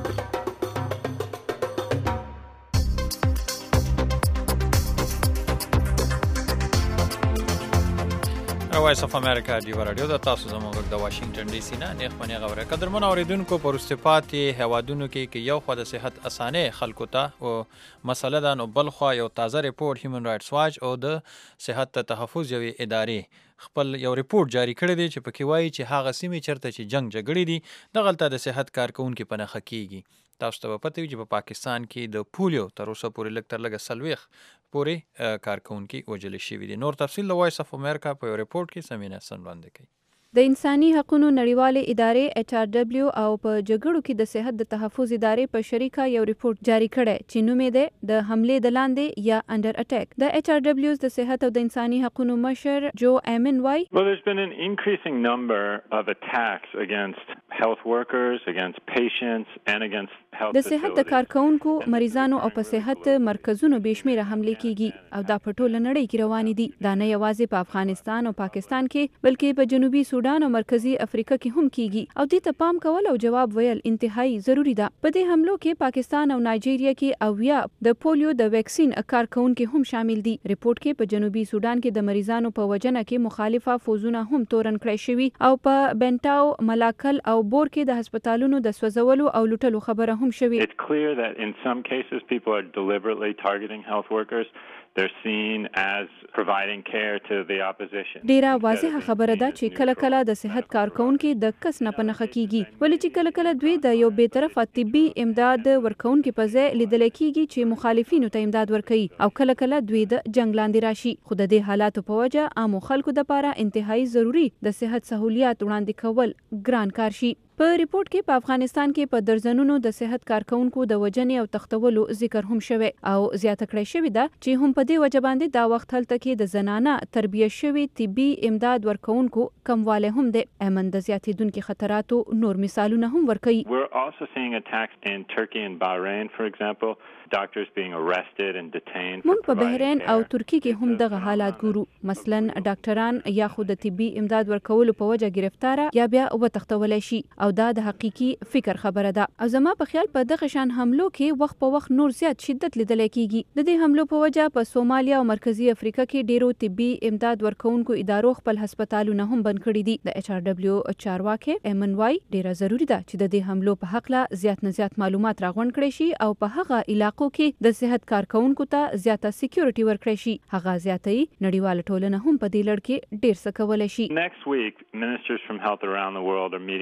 وایس اف امریکا ډیوه رادیو د تاسو زموږ د واشنگټن ډي سي نه نیخ پنی غوړه قدرمن اوریدونکو پر استفادې هوادونو کې یو خو د صحت اسانه خلکو ته او مسله ده نو بل خو یو تازه ریپورت هیومن رائټس واچ او د صحت تحفظ یوې ادارې خپل یو ریپورت جاری کړی دی چې پکې وایي چې هغه سیمې چرته چې جنگ جګړې دي دغلته د صحت کارکونکو په نخښه کیږي تاسو ته پته وي چې په پاکستان کې د پولیو تر اوسه پورې لږ تر لږه سلويخ پورې کارکونکو وجل شوی دي نور تفصیل د وایس اف امریکا په یو ریپورت کې سمینه سن وړاندې کړي د انساني حقوقو نړیوالې ادارې HRW او په جګړو کې د صحت د تحفظ ادارې په شریکه یو ریپورت جاری کړی چې نوم یې د حمله د لاندې یا انډر اٹیک د HRW د صحت او د انساني حقوقو مشر جو ایمن وای Well, there's been an increasing number of attacks against health workers, against patients and against health د صحت د کارکونکو مریضانو او په صحت مرکزونو بشمیره حمله کیږي او دا په ټوله نړۍ کې روان دي دا نه یوازې په افغانستان او پاکستان کې بلکې په جنوبي سودان او مرکزی افریقا کې هم کیږي او دې ته پام کول او جواب ویل انتهایی ضروری ده په دې حملو کې پاکستان او نایجیریا کې او یا د پولیو د ویکسین کارکونکو هم شامل دي ریپورت کې په جنوبي سودان کې د مریضانو په وجنه کې مخالفه فوزونه هم تورن کړی شوی او په بنټاو ملاکل او بور کې د هسپتالونو د سوځولو او لوټلو خبره هم شوی It's clear that in some cases people are deliberately targeting health workers. They're seen as providing care to the opposition. ډیره واضحه خبره ده چې کله کله د صحت کارکونکو د کس نه پنهخه کیږي ولې چې کله کله دوی د یو به طرفه طبي امداد ورکونکو په ځای لیدل کیږي چې مخالفینو ته امداد ورکوي او کله کله دوی د جنگ لاندې راشي خو د دې حالاتو په وجه عام خلکو د لپاره انتهایی ضروری د صحت سہولیات وړاندې کول ګران کار شي په ریپورت کې په افغانستان کې په درزنونو د صحت کارکونکو د وجنې او تختولو ذکر هم شوی او زیاته کړی شوی ده چې هم په دې وجه باندې دا وخت هلته کې د زنانه تربیه شوی طبي امداد ورکونکو کمواله هم د امن د زیاتیدونکو خطراتو نور مثالونه هم ورکوي We're also seeing attacks in Turkey and Bahrain, for example. Doctors being arrested and detained. مونږ په بحرین او ترکی کې هم دغه حالات ګورو مثلا ډاکټران یا خود طبي امداد ورکولو په وجه گرفتار یا بیا وتښتول شي او دا د حقيقي فکر خبره ده او زما په خیال په دغه شان حملو کې وخت په وخت نور زیات شدت لیدل کېږي د دې حملو په وجه په سومالیا او مرکزی افریقا کې ډیرو طبي امداد ورکونکو ادارو خپل هسپتالونه هم بند کړي دي د HRW چارواکي ایمن وای ډیره ضروری ده چې د دې حملو په حق لا زیات نه زیات معلومات راغونډ کړي شي او په هغه علاقو کې د صحت کارکونکو ته زیاته سکیورټي ورکړي شي هغه زیاتې نړیواله ټولنه هم په دې لړ کې ډیر څه کولای شي Next week, ministers from health around the world are meeting in Geneva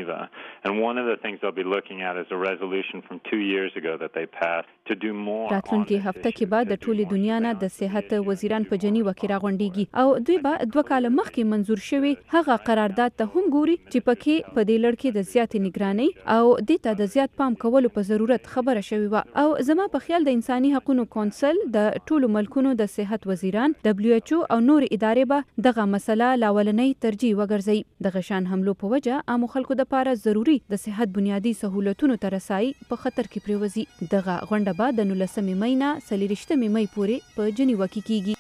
Geneva. And one of the things they'll be looking at is a resolution from 2 years ago that they passed to do more. راتلونکي هفته کې بعد د ټولې دنیا نه د صحت وزیران په جنیوا کې راغونډيږي او دوی به 2 کال مخکې منزور شوی هغه قرارداد ته هم ګوري چې پکې په دې لړ کې د زیات نگراني او د ته د زیات پام کولو په ضرورت خبره شوی و او زما په خیال د انساني حقوقو کونسل د ټولو ملکونو د صحت وزیران WHO او نور ادارې به دغه مسله لاولنۍ ترجیح وګرځي د غشان حملو په وجه عام خلکو د لپاره ضروری د صحت بنیادی سہولتونو تر رسای په خطر کې پریوزي دغه غونډه به د 19 مې نه 23 مې پورې په جنیوا کې کیږي.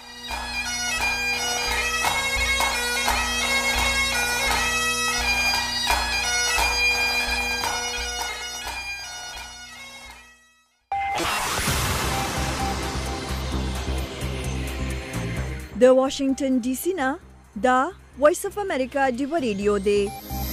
د واشنگټن ډي سي نه دا وایس اف امریکا ډیو ریډیو دی.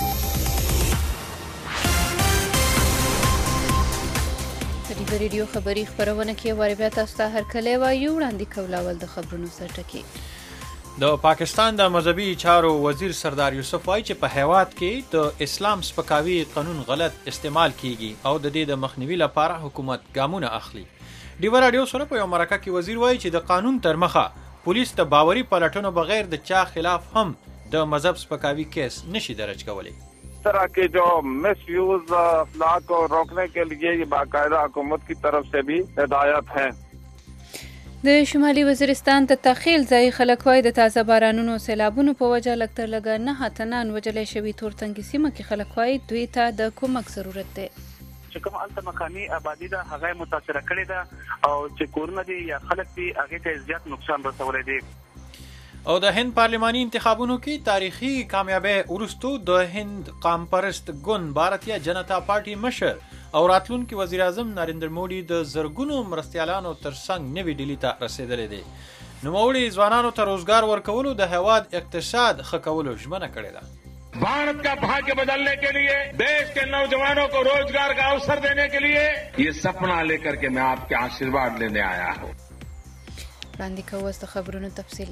ډیو ریډیو خبری خبرونه کې واره بیا تاسو ته هر کله وایو وړاندې کولاول د خبرونو سرټکی. د پاکستان د مذهبي چارو وزیر سردار یوسف وایي چې په هیواد کې د اسلام سپکاوي قانون غلط استعمال کیږي او د دې د مخنیوي لپاره حکومت ګامونه اخلي. ډیو رادیو سره په یو مرکه کې وزیر وایي چې د قانون تر مخه police ته باوري پلټنو بغیر د چا خلاف هم د مذهب سپکاوي کیس نشي درج کولی. तरह के जो miss use अखलाक को रोकने के लिए ये बाकायदा हुकूमत की तरफ से भी हिदायत है. د شمالي وزیرستان د تخیل ځای خلک وای د تازه بارانونو سیلابونو په وجه لکتر لګا نه هتنان وجلې شوی تورتنګ سیمه کې خلک وای دوی ته د کومک ضرورت دی. چې کوم الته مکاني آبادی ده هغه متاثر کړي ده او چې کورونه دي یا خلک دي هغه ته زیات نقصان رسولي دي. او د هند پارلماني انتخابونو کې تاریخي کامیابی ورستو د هند قام پرست ګوند بھارتیا جنتا پارټي مشر او راتلونکي وزیر اعظم نریندر مودي د زرګونو مرستیالانو ترڅنګ نوې ډیلی ته رسیدلې دي. نوموړي ځوانانو ته روزګار ورکولو د هیواد اقتصاد ښه کولو ژمنه کړې ده. भारत का भाग्य बदलने के लिए, देश के नौजवानों को रोजगार का अवसर देने के लिए ये सपना लेकर के मैं आपके आशीर्वाद लेने आया हूँ. وړاندې کوو د خبرونو تفصیل.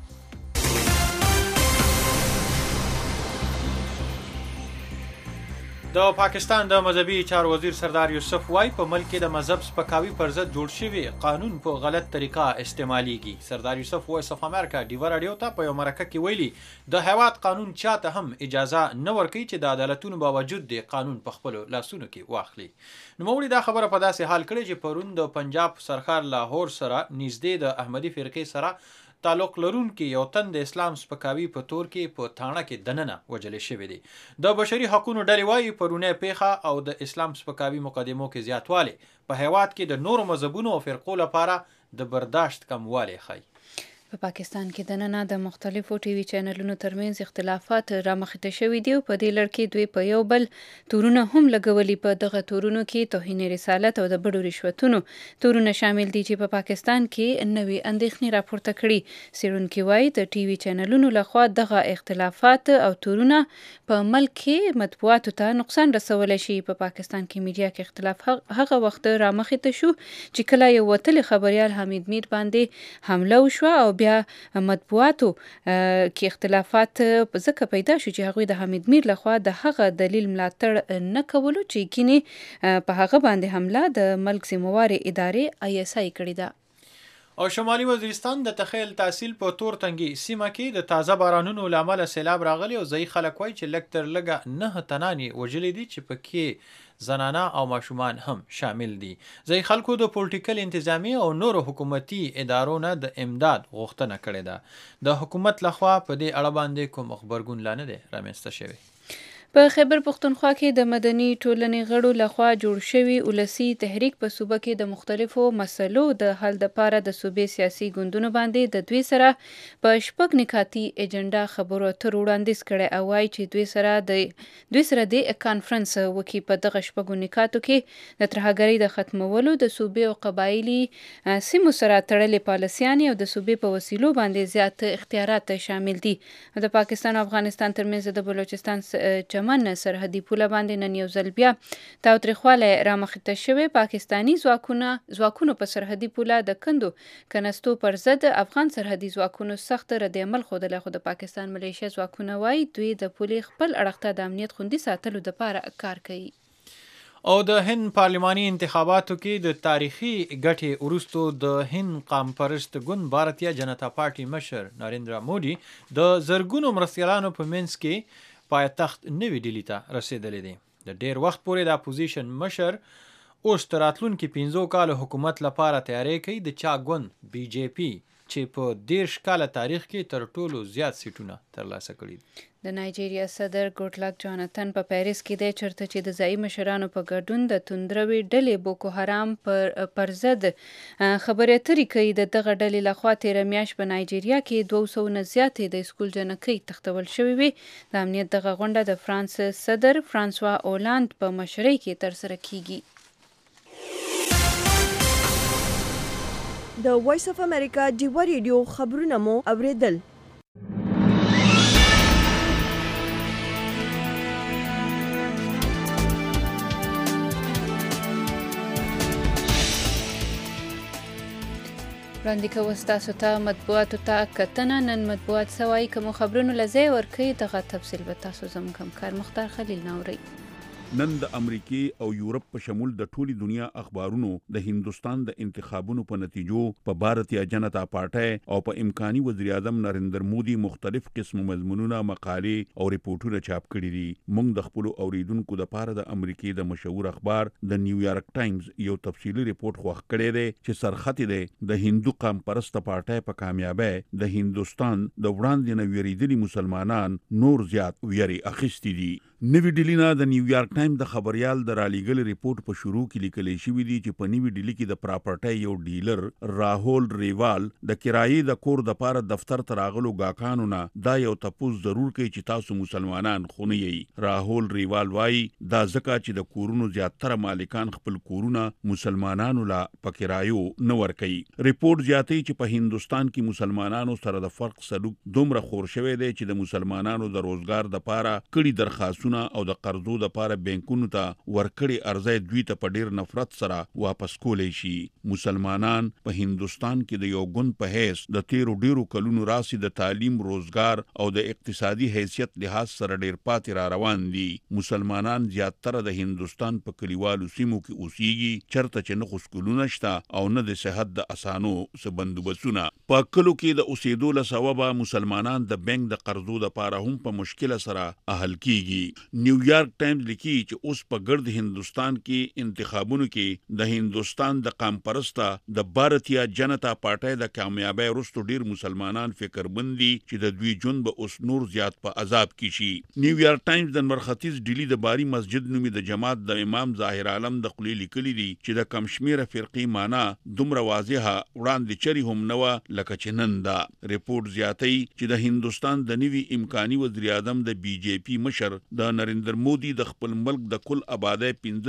د پاکستان د مذهبي چارو وزیر سردار یوسف وای په ملک کې د مذهب سپکاوي پر ضد جوړ شوی قانون په غلط طریقه استعماليږي. سردار یوسف وایس اف امریکا ډیو رادیو ته په یو مرکه کې ویلي د هیواد قانون چاته هم اجازه نه ورکوي چې د عدالتونو باوجود د قانون په خپل لاسونو کې واخلي. نوموړي دا خبره په داسې حال کړې چې پرون د پنجاب سرخار لاهور سره نږدې د احمدي فرقې سره تعلق لرونکي یو تن د اسلام سپکاوي په تور کې په تاڼه کې دننه وجلې شوی دی. د بشري حقوقو ډلې وایي پرونه پیښه او د اسلام سپکاوي مقدمو کې زیاتوالی په هیواد کې د نورو مذهبونو او فرقو لپاره د برداشت کموالی ښیي. په پاکستان کې د نن د مختلفو ټي وي چینلونو ترمنځ اختلافات رامخته شوي دي او په دې لړ کې دوی په یو بل تورونه هم لګولي. په دغه تورونو کې توهین رسالت او د بډو رشوتونو تورونه شامل دي چې په پاکستان کې نوې اندېښنې راپورته کړي. څېړونکي وایي د ټي وي چینلونو لخوا دغه اختلافات او تورونه په ملک کې مطبوعاتو ته نقصان رسولی شي. په پاکستان کې میډیا کې اختلاف هغه وخت رامخته شو چې کله یو وتلی خبریال حمید میر باندې حمله وشوه او بیا مطبوعاتو کې اختلافات ځکه پیدا شو چې هغوی د حمید میر لخوا د هغه دلیل ملاتړ نه کولو چې کینې په هغه باندې حمله د ملک ذمہوارې ادارې ISI کړې ده. او شمالي وزیرستان د تخیل تحصیل په تورتنګي سیمه کې د تازه بارانونو لامل سیلاب راغلی او ځای خلک وایي چې لکتر لګه 9 تنانی وجلې دي چې پکې زنانه او ماشومان هم شامل دي. ځای خلکو د پولیټیکل انتظامی او نورو حکومتي ادارو نه د امداد غوښتنه کړې ده. د حکومت لخوا په دې اړه باندې کوم خبرګون لا نه دی رامنځته شوی. په خیبر پختونخوا کې د مدني ټولنې غړو لخوا جوړ شوی ولسی تحریک په صوبه کې د مختلفو مسلو د حل لپاره د صوبې سیاسي ګوندونو باندې د دوی سره په شپږ نکاتي ایجنډا خبرو اترو وړاندیز کړی او وایي چې دوی سره د کانفرنس وکي. په دغه شپږو نکاتو کې د ترهګرۍ د ختمولو د صوبې او قبایلي سیمو سره تړلې پالیسیانې او د صوبې په وسیلو باندې زیات اختیارات شامل دي. د پاکستان او افغانستان ترمنځ د بلوچستان یمن سرحدي پوله باندې نن یو ځل بیا تاوتریخوالی رامخته شوی. پاکستاني ځواکونو په سرحدي پوله د کندو کنستو پر ضد افغان سرحدي ځواکونو سخت رد عمل ښودلی، خو د پاکستان ملیشیا ځواکونه وایي دوی د پولې خپل اړخ ته د امنیت خوندي ساتلو دپاره کار کوي. او د هند پارلماني انتخاباتو کې د تاریخي ګټې وروستو د هند قام پرست ګوند بھارتیه جنتا پارټي مشر نریندرا مودي د زرګونو مرستیالانو په منځ کې پایتخت نوي ډیلي ته رسېدلی دی. د ډیر وخت پورې د اپوزیشن مشر اوس تر راتلونکي 15 کالو حکومت لپاره تیاری کوي. د چا ګوند بی جے پی چې په 13 کاله تاریخ کې تر ټولو زیات سیټونه ترلاسه کړي دي. د نایجیریا صدر ګوډلک جاناتن په پیریس کې دی چېرته چې د ځایي مشرانو په ګډون د توندروي ډلې بوکو حرام پر ضد خبرې اترې کوي. د دغه ډلې لخوا تېره میاشت په نایجیریا کې 200 نه زیاتې د سکول جنکۍ تښتول شوې وې. د امنیت دغه غونډه د فرانس صدر فرانسوا اولاند په مشرۍ کې ترسره کیږي. د وایس اف امریکا ډیوا ریډیو خبرونه مو اوریدل. وړاندې کوو ستاسو ته مطبوعاتو ته کتنه. نن مطبوعات څه وایي، کومو خبرونو له ځای ورکوي، دغه تفصیل به تاسو زموږ همکار مختار خلیل ناورئ. نن د امریکې او یورپ په شمول د ټولي دنیا اخبارونو د هندوستان د انتخابونو په نتیجو په بھارتیه جنتا پارټۍ او په امکاني وزیر اعظم نریندر مودي مختلف قسم مضمونونه، مقالې او ریپورتونه چاپ کړي دي. موږ د خپل اوریدونکو د پاره د امریکې د مشهور اخبار د نیویارک ټایمز یو تفصیلی ریپورت خوښ کړی دی چې سرخط دی د هندو قام پرست پارټۍ په کامیابی د هندوستان د وړاندې نه ویریدلي مسلمانان نور زیات ویری اخیستی دي. نوی ډیلی نه د نیویارک ټایم د خبريال د رالیګل ریپورت په شروع کې لیکل شوی دی چې په نیوی ډیلی کې د پراپرټۍ یو ډیلر راهول ریوال د کرایې د کور د پاره دفتر ته راغلو گاکانو نه دا یو تپوس ضرور کوي چې تاسو مسلمانان خونی یې. راهول ریوال وایي دا ځکه چې د کورونو زیاتره مالکان خپل کورونه مسلمانانو لا په کرایو نه ورکوي. ریپورت زیاتوي چې په هندوستان کې مسلمانانو سره د فرق سلوک دومره خور شوی دی چې د مسلمانانو د روزګار د پاره کړي درخواستونه او د قرضو د پاره بانکونو ته ورکړي ارزای دوی ته په ډیر نفرت سره واپس کولای شي. مسلمانان په هندوستان کې د یو ګوند په حیث د تیرو ډیرو کلونو راسي د تعلیم، روزګار او د اقتصادي حیثیت لحاظ سره ډیر پاتې را روان دي. مسلمانان زیاتره د هندوستان په کلیوالو سیمو کې اوسېږي چرته چې نه خو سکولونه شته او نه د صحت د اسانو څه بندوبستونه. په کلو کې د اوسېدو له سببه مسلمانان د بانک د قرضو لپاره هم په مشکل سره اهل کیږي. نیویارک ټایمز لیکي چې اوس په ګرد هندوستان کې انتخابونو کې د هندوستان د قام پرسته د بھارتیه جنتا پارټۍ د کامیابی وروسته ډیر مسلمانان فکرمند دي چې د دوی ژوند به اوس نور زیات په عذاب کې شي. نیویارک ټایمز د مرختیز ډیلی د باری مسجد نومي د جماعت د امام ظاهر عالم د خپل لیکلي دي چې د کم شمیره فرقې معنا دومره واضحه وړاندې چری هم نه و لکه چې نن دا. ریپورت زیاتوي چې د هندوستان د نوي امکاني وزیر اعظم د بی جے پی مشر د نریندر مودي د خپل ملک د کل آبادی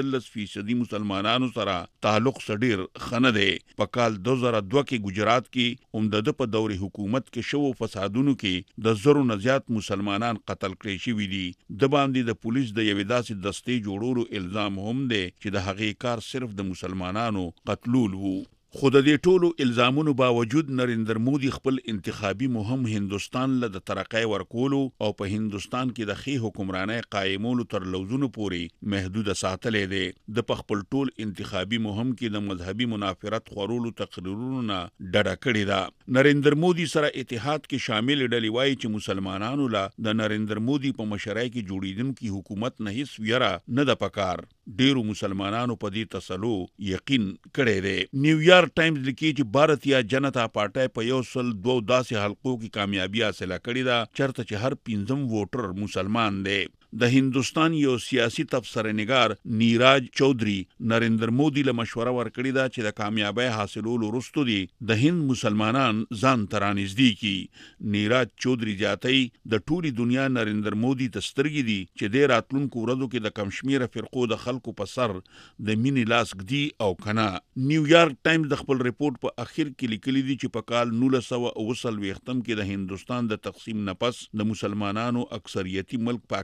15% مسلمانانو سره تعلق سډیر خنه دی. په کال 2002 کې گجرات کې عمده په دور حکومت کې شوو فسادونو کې د زرو نه زیات مسلمانان قتل کړي شوي دي. د باندې د پولیس د یوې داسې دستې جوړولو الزام هم دی چې د هغې کار صرف د مسلمانانو قتلول وو. خو د دې ټولو الزامونو باوجود نریندر مودي خپل انتخابي مهم هندوستان له د ترقۍ ورکولو او په هندوستان کې د ښې حکمرانۍ قایمولو تر لوزونو پورې محدوده ساتلې دی. د په خپل ټول انتخابي مهم کې د مذهبي منافرت خورولو تقریرونو نه ډډه کړې ده. نریندر مودي سره اتحاد کې شامل ډلې وایي چې مسلمانانو له د نریندر مودي په مشرۍ کې جوړیدونکي حکومت نه هیڅ ویره نه ده پکار. ډیرو مسلمانانو په دې تسلو یقین کړی دی. نیویارک ټایمز لیکي چې بھارتیه جنتا پارټۍ په 102 داسې حلقو کې کامیابی حاصله کړې ده چرته چې هر 5م ووټر مسلمان دی. د هندوستان یو سیاسي تبصره‌نگار نیراج چودھری نریندر مودي له مشوره ورکړې ده چې د کامیابی حاصلولو وروسته دي د هند مسلمانان ځان ته رانږدې کړي. نیراج چودھری زیاتوي د ټولي دنیا نریندر مودي ته سترګې دي چې د راتلونکو ورځو کې د کم شمیره فرقو د خلکو په سر د مینې لاس ږدي او کنه. نیویارک ټایمز د خپل ریپورت په اخر کې لیکلي دي چې په کال 1929 کې د هندوستان د تقسیم نه پس د مسلمانانو اکثریتي ملک پاکستان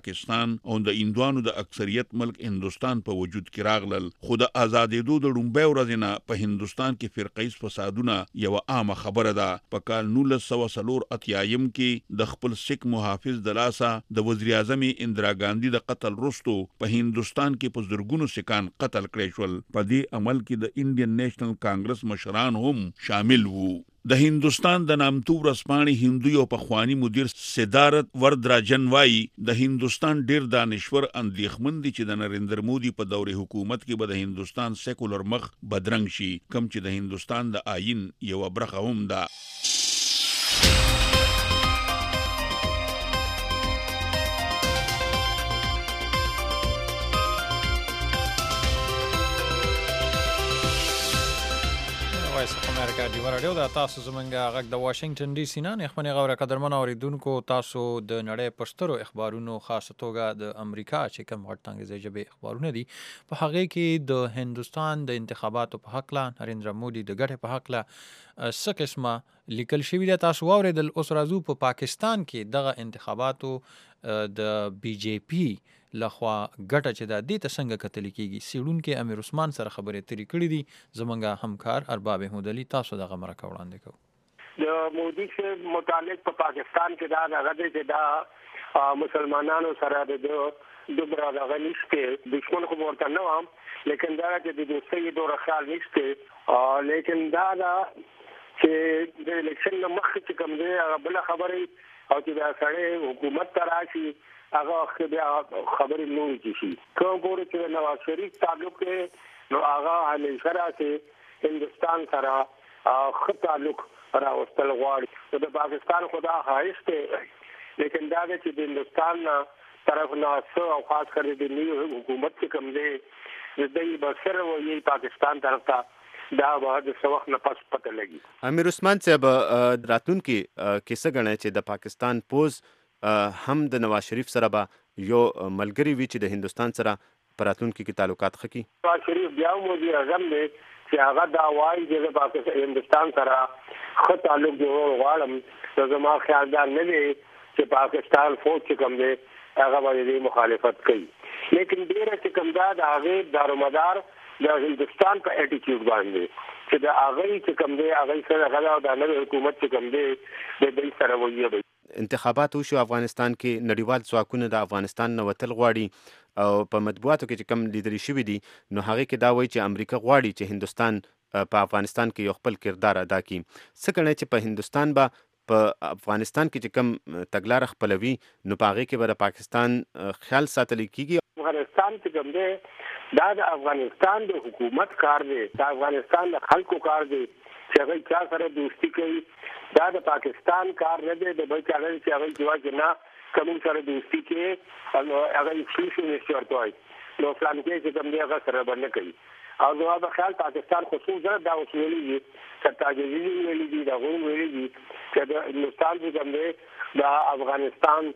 پاکستان او د هندوانو د اکثریت ملک هندستان په وجود کې راغلل. خو د آزادېدو د لومړۍ ورځې نه په هندستان کې فرقیز فسادونه یو عامه خبره ده. په کال 1984 کې د خپل سیک محافظ د لاسه د وزیر اعظم اندرا ګاندھی د قتل وروسته په هندستان کې په زرګونو سکان قتل کړي شول. په دې عمل کې د انډین نیشنل کانګرس مشران هم شامل وو. د هندستان د نامتو ورځپاڼې هندو یو پخوانی مدیر سدارت وردراجن وایي د هندستان ډیر دانشور اندېښمن دي چې د نریندر مودي په دور حکومت کې به د هندستان سیکولر مخ بدرنګ شي، کوم چې د هندستان د آئین یو برخه هم ده. وایس اف امریکا دی ورډیو دا تاسو زمونږه غږ د واشنگټن ډي سي نه خپل غوړه قدرمن اوریدونکو، تاسو د نړۍ پښترو اخبارونو خاصه توګه د امریکا چې کوم غټانګي ژبه اخبارونه دي په هغه کې د هندستان د انتخاباتو په حق لا نریندر مودي د ګټه په حق لا څه قسمه لیکل شوی دی. تاسو اوریدل. اوس راځو په پاکستان کې دغه انتخاباتو د بي جے پی لخوا ګټه چې د دې ته څنګه کتل کیږي. سیډونکو امیر عثمان سره خبرې ترې کړې دي. زمونږه همکار ارباب احمدعلی تاسو دغه مرکه وړاندې کوو. د مودي سے متعلق په پاکستان کې دا غږ دی دا مسلمانانو سره د دومره دغه نشته، دشمن خو ورته نه وام، لیکن دا چې د دوستۍ دور خیال نشته. لیکن دا چې د الیکشن مخکې چې کوم دی هغه بل خبرې او چې دا سړی حکومت ته راشي هغه بیا خبرې نوې کیږي. کوم پورې چې نواز شریف تعلق کې نو هغه همیشه راځي هندستان سره ښه تعلق راوستل غواړي. د پاکستان خدا خواهش دی، لیکن دا چې د هندستان طرف نه او خاص کر د نیو حکومت کې کوم دی د دې بسر وایي پاکستان طرف ته دا به د سوخ نه پس پته لګي. امیر عثمان صاحب راتلونکي کیسه غنه چې د پاکستان پوز هم د نواز شریف سره به یو ملګری وی چې د هندستان سره پراتونکو کې تعلقات خکې. نواز شریف بیا مودي اعظم دی چې هغه دا وایي چې د پاکستان هندستان سره ښه تعلق جوړول غواړم. زما خیال دا نه دی چې پاکستان فوج چې کوم دی هغه باندې مخالفت کوي، لیکن ډیره چې کوم دا د هغه دارومدار د هندستان په اټیټیوډ باندې چې د هغه چې کوم دی هغه سره غلا او د نوې حکومت چې کوم دی د دې سره وایي. انتخابات وشو افغانستان کې، نړیوال ځواکونه د افغانستان نه وتل غواړي او په مطبوعاتو کې چې کم لیدل شوی دي نو هغه کې دا وایي چې امریکا غواړي چې هندستان په افغانستان کې یو خپل کردار ادا کړي. څه کړي چې په هندستان به په افغانستان کې چې کم تګلار خپلوي نو په هغه کې به پاکستان خیال ساتل کیږي. افغانستان کې کوم دی دا د افغانستان د حکومت کار دی، د افغانستان د خلکو کار دی چې هغه چا سره دوستی کوي. دا د پاکستان کار نه دی د بل چا نه چې هغه جواب نه کوم سره دوستی کوي او هغه ایکسکلوسیو نشي ورته وایي نو فلان کې چې کوم دی هغه سره باندې کوي. او نو په خیال پاکستان خصوصا دا اصولي دي چې تاجیزي ویلي دي دا ویلي دي چې د هندستان چې کوم دی د افغانستان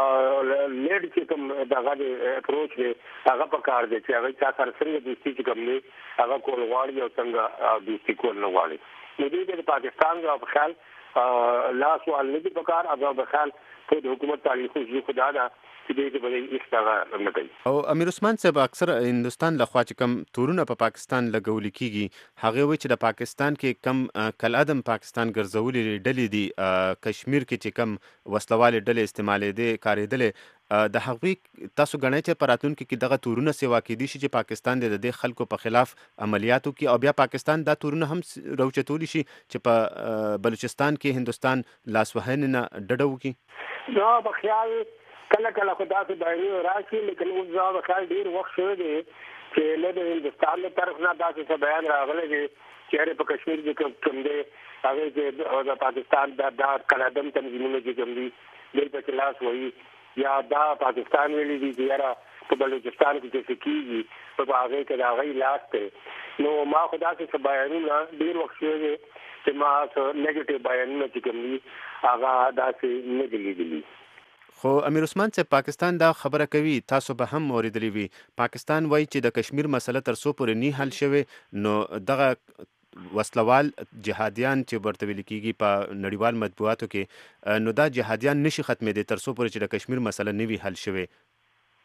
لیډ چې کوم دغه اپروچ دی هغه په کار دی چې هغه چا سره څنګه دوستی چې کوم دی هغه کول غواړي او څنګه دوستی کول نه غواړي. نو دې د پاکستان او په خیال لا سوال نه دي په کار او په خیال ته د حکومت تاریخ خو خدا دا چې دې په استغفار نه کوي. او امیر عثمان صاحب اکثر هندستان لخوا چې کم تورونه په پاکستان لګول کیږي هغه وی چې د پاکستان کې کم کلادم پاکستان ګرځولې ډلې دي، کشمیر کې چې کم وسلواله ډلې استعمالې دي کارېدلې د هغوی تاسو غنئ چې پراتونکو کې دغه تورونه سیوا کې دي چې پاکستان د دې خلکو په خلاف عملیاتو کې او بیا پاکستان دا تورونه هم روچتولی شي چې په بلوچستان کې هندستان لاسوهنه نه ډډه وکړي. دا په خیال کله خدا ته دایره راشي، لیکن اوس دا په خیال ډیر وخت شوی دی چې له د هندستان له طرف نه داسې بیان راغلی دی چې په کشمیر کې کوم دی هغه چې د پاکستان د کلادم تنظیمونو چې کوم دی د په کلاس وایي یا دا پاکستان ویلي دي چې یاره په بلوچستان کې څه کیږي په هغه کې دا غي لاس ته نو ما خدا څخه بیانونه ډیر وخت شوی دی چې ما نیگیټیو بیانونه چې کوم دي هغه داسې نه دي لیدلي. خو امیر عثمان صاحب پاکستان دا خبره کوي، تاسو به هم اوریدلی وي، پاکستان وایي چې د کشمیر مسله تر څو پورې نه حل شوی نو دغه وسلوال جهادیان چې ورته ویل کیږي په نړیوال مطبوعاتو کې نو دا جهادیان نشي ختمېدي تر څو پورې چې د کشمیر مسله نه وي حل شوی.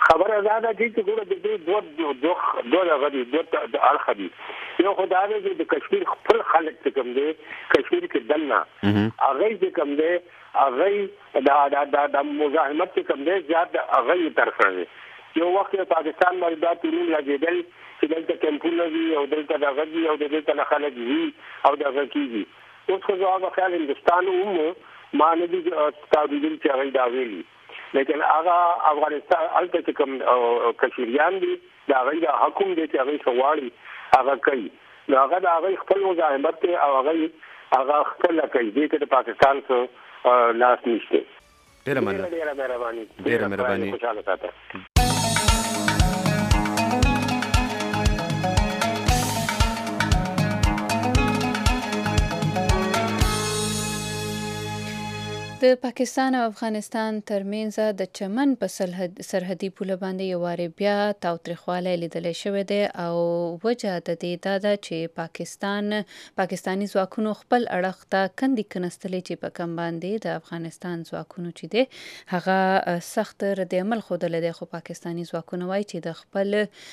خبر آزاد دي چې ګوره د دې دوه غدي د اړخ دي یو خدای دې د کشمیر خپل خلک ته کوم دي کشمیر کې دلنا هغه دې کوم دي هغه د مزاحمت کوم دي زیات هغه طرف دی یو وخت پاکستان باندې دا تورون لګیدل چې دلته کمپونه وي او دلته د غدي او دلته خلک وي او د غکیږي اوس خو هغه خیال هندستان ما نه دي تاویل چې هغه دا ویلي لیکن هغه افغانستان الته چې کوم کشمیریان دي دا غي حکومت دي چې هغه سوالي هغه کوي هغه د هغه خپل مزاحمت او هغه خپل کوي چې د پاکستان سره لاس نشته. ډیره مهرباني خوشاله ساته. د پاکستان او افغانستان ترمنځ د چمن په سرحدي پوله باندې یو واري بیا تاوتریخوالی لیدلی شوی دی او وجه د دې دا ده چې پاکستاني ځواکونو خپل اړخ ته کندې کنستلې چې په کم باندې د افغانستان ځواکونو چې دی هغه سخت رد عمل ښودلی دی خو پاکستاني ځواکونه وایي چې د خپل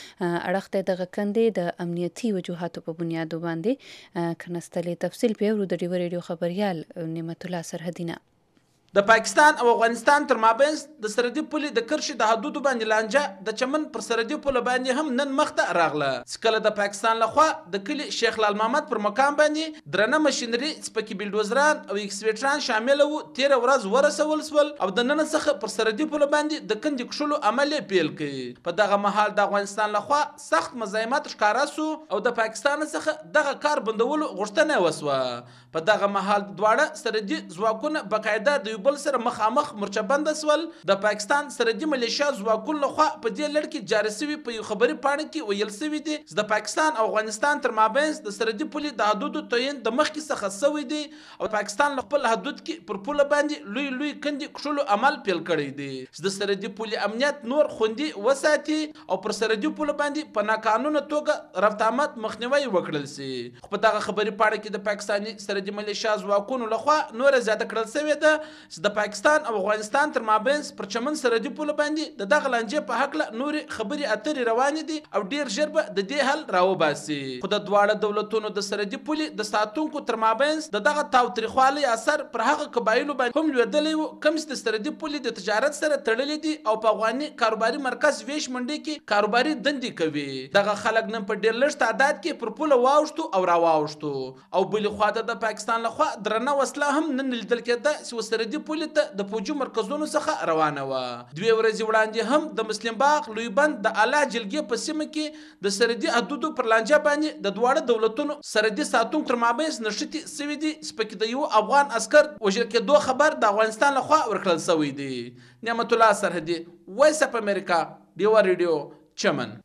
اړخ ته دغه کندې د امنیتي وجوهاتو په بنیادو باندې کنستلې. تفصیل په اورو د ډیو ریډیو خبریال نعمت الله سرحدینه. د پاکستان او افغانستان تر مابینځ د سرحدي پولې د کرښې د حدودو باندې لانجه د چمن پر سرحدي پوله باندې هم نن مخته راغله چې کله د پاکستان لخوا د کلي شیخ لال محمد پر مقام باندې درنه ماشینري سپکي بلډوزران او ایکسپیټران شامل وو 13 ورځ ورسول سول او د نن څخه پر سرحدي پوله باندې د کندې کښلو عمل پیل کړ. په دغه مهال د افغانستان لخوا سخت مزاحمت ښکارا سو او د پاکستان څخه دغه کار بندولو غوښتنه وسوه. په دغه مهال دواړه سرحدي ځواکونه بقاعده د بل سره مخامخ مرچبند سول. د پاکستان سرحدي ملیشیا ځواکونو لخوا په دې لړ کې جاري شوی په یو خبري پاڼه کې ویل شوی دی چې د پاکستان او افغانستان تر مابینځ د سرحدي پولې د حدودو تعین د مخکې څخه شوی دی او پاکستان خپل حدود کې پر پوله باندې لوی کندې کښلو عمل پیل کړی دی چې د سرحدي پولې امنیت نور خوندي وساتي او پر سرحدي پوله باندې په ناقانونه توګه ربط آمد مخنیوي وکړل شي. خو په دغه خبري پاڼه کې د پاکستاني سرحدي ملیشیا ځواکونو لخوا نور زیاته کړل شوی ده چې د پاکستان او افغانستان تر مابینځ پر چمن سرحدي پوله باندې د دغه لانجې په هکله نورې خبرې اترې روانې دي او ډیر ژر به د دې حل راوباسي. خو د دواړه دولتونو د سرحدي پولې د ساتونکو تر مابینځ د دغه تاوتریخوالي اثر پر هغه قبایلو باندې هم لوېدلی و کوم چې د سرحدي پولې د تجارت سره تړلې دي او په افغاني کاروباري مرکز ویش منډي کې کاروباري دندې کوي. دغه خلک نن په ډیر لږ تعداد کې پر پوله واوښتو او راواوښتو او بلې خواته د پاکستان لخوا درنه وسله هم نن لیدل کېده چې سرحدي پولې ته د فوجي مرکزونو څخه روانه وه. 2 ورځې وړاندې هم د مسلم باغ لوی بند د اعلی جلګې په سیمه کې د سرحدي حدودو پر لانجه باندې د دواړه دولتونو سرحدي ساتونکو تر مابینځ نښتې سوي دي سپکې د یو افغان عسکر وژل کېدو خبر د افغانستان لخوا ورکړل شوی دی. نعمت الله سرحدي، وایس اف امریکا، ډیو ریډیو، چمن.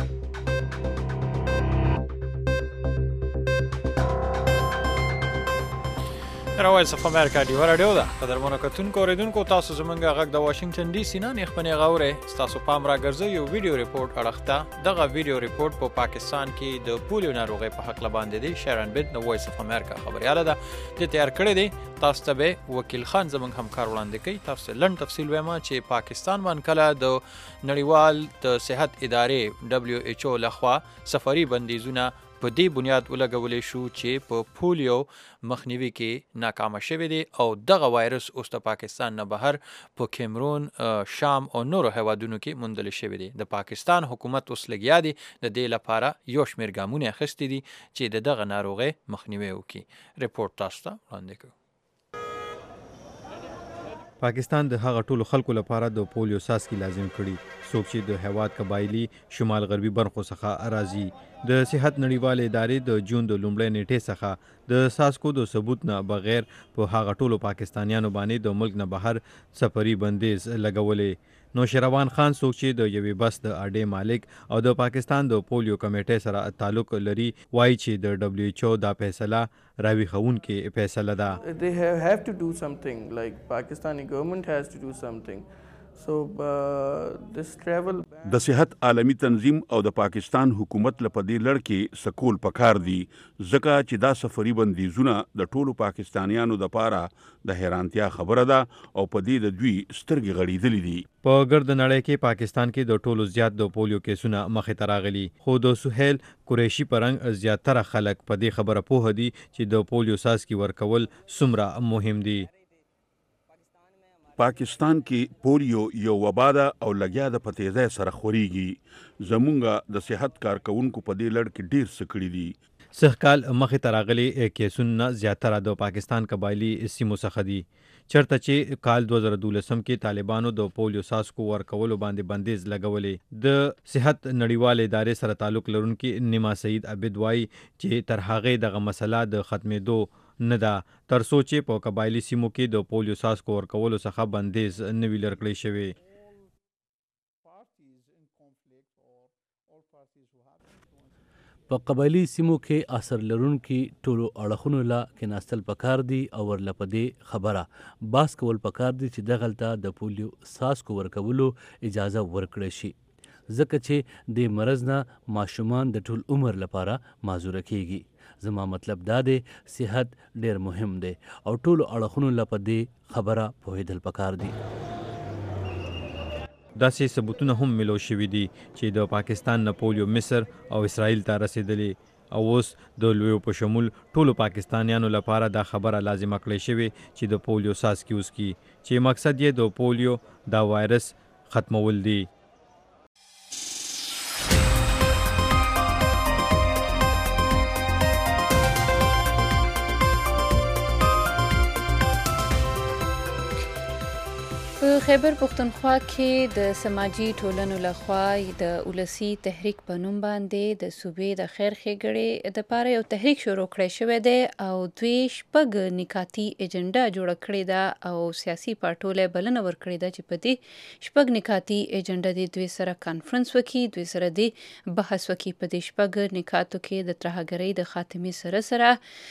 وایس اف امریکا ډیو راډیو ده. قدرمنو کتونکو اوریدونکو تاسو زمونږ غږ د واشنگټن ډي سي نه نخبنې غوره تاسو پام راګرځي یو ویډیو ریپورت اړخته دغه ویډیو ریپورت په پاکستان کې د پولیو ناروغي په حق باندې دی. شارن بیت نو وایس اف امریکا خبرياله ده چې تیار کړی دی. تاسو ته به وکیل خان زمونږ همکار وړاندې کوي. تاسو لنډ تفصیل وایم چې پاکستان باندې کله د نړیوال د صحت ادارې WHO لخوا سفري بندیزونه په دې بنیاد ولګولې شو چې په پولیو مخنیوي کې ناکامه شوی دی او دغه وایرس اوس د پاکستان نه بهر په کیمرون، شام او نورو هیوادونو کې موندل شوی دی. د پاکستان حکومت اوس لګیا دی د دې لپاره یو شمېر ګامونه اخیستي دي چې دغه ناروغي مخنیوي وکړي. ریپورت تاسو ته وړاندې کوو. پاکستان د هغه ټولو خلکو لپاره د پولیو څاڅکي لازم کړي څوک چې د هیواد قبایلی شمال غربي برخو څخه راځي. د صحت نړیوال ادارې د جون د لومړۍ نیټې څخه د څاڅکو د ثبوت نه بغیر په هغه ټولو پاکستانیانو باندې د ملک نه بهر سفري بندیز لګولې. نوشروان خان څوک چې د یوې بس د اډې مالک او د پاکستان د پولیو کمیټې سره تعلق لري وایي چې د WHO دا فیصله راویښونکې فیصله ده. They have to do something, like Pakistani government has to do something. د صحت عالمی تنظیم او د پاکستان حکومت لپاره د لړ کې سکول پکار دي ځکه چې دا سفري بندیزونه د ټولو پاکستانیانو د پاره د حیرانتیا خبره ده او په دې د دوی سترګې غړېدلې دي. په ګرد نړۍ کې پاکستان کې د ټولو زیات د پولیو کیسونه مخې ته راغلي، خو د سهیل قریشي پرنګ زیاتره خلک په دې خبره پوه دي چې د پولیو څاڅکي ورکول څومره مهم دي. پاکستان کې پولیو یو وبا ده او لګیا د په تیزۍ سره خورېږي. زمونږ د صحت کارکونکو په دې لړ کې ډېر څه کړي دي. سږ کال مخې ته راغلي کیسونه زیاتره د پاکستان قبایلي سیمو څخه دي، چرته چې کال 2012 کې طالبانو د پولیو څاڅکو ورکولو باندې بندیز لګولې. د صحت نړیوال ادارې سره تعلق لرونکي نیما سعید عبد وایي چې تر هغې دغه مسله د ختمېدو نه ده تر څو چې په قبایلي سیمو کې د پولیو څاڅکو ورکولو څخه بندیز نه وي لرکړی شوی. په قبایلي سیمو کې اثر لرونکي ټولو اړخونو لا کېناستل پکار دي او ورله په دې خبره باس کول پکار دي چې دغلته د پولیو څاڅکو ورکولو اجازه ورکړی شي، ځکه چې د مرض نه ماشومان د ټول عمر لپاره معذوره کیږي. زما مطلب دا دی صحت ډیر مهم دی او ټولو اړخونو لا په دې خبره پوهېدل پکار دي. داسې ثبوتونه هم ملو شوي دي چې د پاکستان نه پولیو مصر او اسرائیل ته رسېدلي او اوس د لویو په شمول ټولو پاکستانیانو لپاره دا خبره لازمه کړې شوې چې د پولیو څاڅکي وڅکي، چې مقصد یې د پولیو دا وایرس ختمول دي. په خیبر پښتونخوا کې د سماجی ټولنو لخوا د ولسی تحریک په نوم باندې د صوبې د خیر ښېګړې دپاره یو تحریک شروع کړی شوی دی او دوی شپږ نکاتي ایجنډا جوړه کړې ده او سیاسي پارټیو بلنه ورکړې ده چې په دې شپږ نکاتي ایجنډا د دوی سره کانفرنس وکړي، دوی سره د بحث وکړي. په دې شپږ نکاتو کې د ترهګرۍ د خاتمې سره سره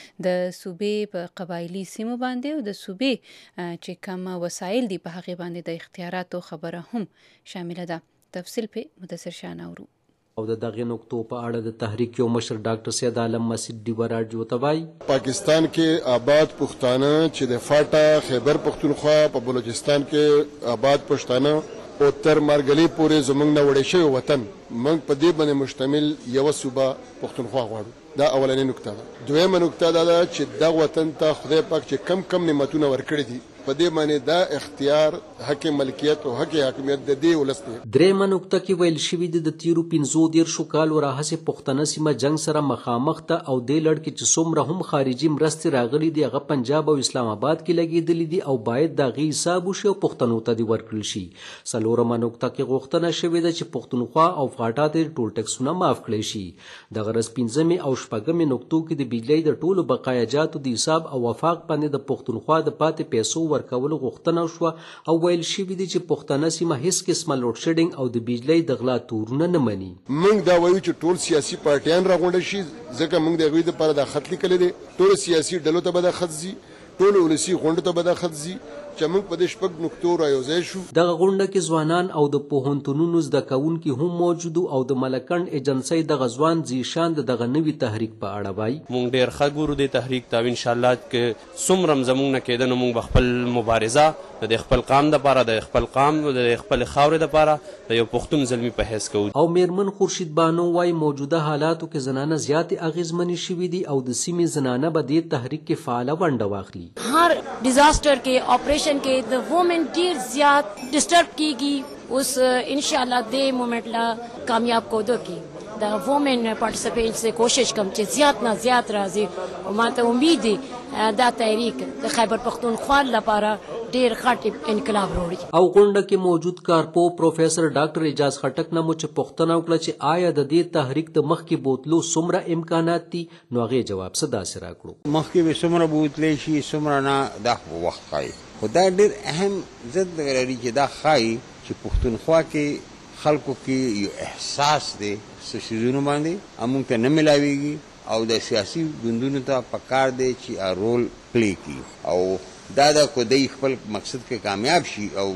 د صوبې په قبایلي سیمو باندې او د صوبې چې کوم وسایل دي په هغې باندې د اختیاراتو خبره هم شامله ده. تفصیل په مدثر شاه نورو او د دغه نقطو په اړه د تحریک یو مشر ډاکټر سید عالم مسجد ډیوراډ جوتوای پاکستان کې آباد پښتانه چې د فاټا خیبر پښتونخوا په بلوچستان کې آباد پښتانه او تر مرګلي پورې زمونږ نه وړې شوی وطن موږ په دې باندې مشتمل یو صوبه پښتونخوا غواړو. دا اولنې نکته ده. دویمه نکته دا ده چې دا وطن ته خدای پاک چې کم نعمتونه ورکړي دي په دې باندې دا اختیار حق ملکیت او حق حاکمیت د دې ولس دی. درېمه نکته کې ویل شوي دي د تیرو 15 کالو راهیسې پښتنه سیمه جنګ سره مخامخ ته او دې لړ کې چې څومره هم خارجي مرستې راغلي دي هغه پنجاب او اسلام آباد کې لګېدلي دي او باید د هغې حساب وشي او پښتنو ته دې ورکړل شي. څلورمه نکته کې غوښتنه شوې ده چې پښتونخوا او فاټا ته ټول ټکسونه معاف کړی شي. دغه ورځ پنځمې او شپږمې نکتو کې د بجلۍ د ټولو بقایاجاتو د حساب او وفاق باندې د پښتونخوا د پاتې پیسو ورکولو غوښتنه شوه او ویل شوي دي چې پښتنه سیمه هیڅ قسمه لوډ شیډینګ او د بجلۍ د غلا تورونه نه مني. موږ دا وایو چې ټول سیاسي پارټیان راغونډ شي ځکه موږ د هغوی دپاره دا خط لیکلی دی. ټولو سیاسي ډلو ته به دا خط ځي، ټولو ولسي غونډو ته به دا خط ځي چې موږ په دې شپږ نکتو رايوځای شو. دغه غونډه کې ځوانان او د پوهنتونونو زده کوونکي هم موجود او د ملکند ایجنسۍ دغه ځوان زیشان دغه نوي تحریک په اړه وایي. موږ ډېر ښه ګورو د تحریک ته او انشاءالله کې څومره هم زموږ نه کېده نو موږ به خپل مبارزه د خپل قام دپاره د خپل قام د خپل خاورې دپاره د یو پښتون زلمي په حیث کوو. او میرمن خورشید بانو وایي موجوده حالاتو کې زنانه زیاتې اغېزمنې شوي دي او د سیمې زنانه به دې تحریک کې فعاله ونډه واخلي. هر ډیزاسټر کې آپریشن کې د وومن ډېر زیات ډسټرب کیږي. اوس انشاءالله دې مومنټ لا کامیاب کودو کې د وومن پارټیسپیټ سے کوشش کوم چې زیات نه زیات راځي او ماته امید دی دا تحریک د خیبر پختونخوا لپاره ډیر غټ انقلاب وروړي. او غونډه کې موجود کارپو پروفیسر ډاکټر اعجاز خټک نه مو چې پوښتنه وکړه چې آیا د دې تحریک د مخکې بوتلو څومره امکانات دي نو هغې جواب څه داسې راکړو. مخکې به څومره بوتلی شي څومره نه دا وخت ښایي خو دا ډېر اهم ضد لري چې دا ښایي چې پښتونخوا کې خلکو کې یو احساس دی څه شیزونو باندې موږ ته نه ملاویږي او د سیاسي ګوندونو ته پکار دی چې رول پلی کړي او دا د کو دی خپل مقصد کې کامیاب شي او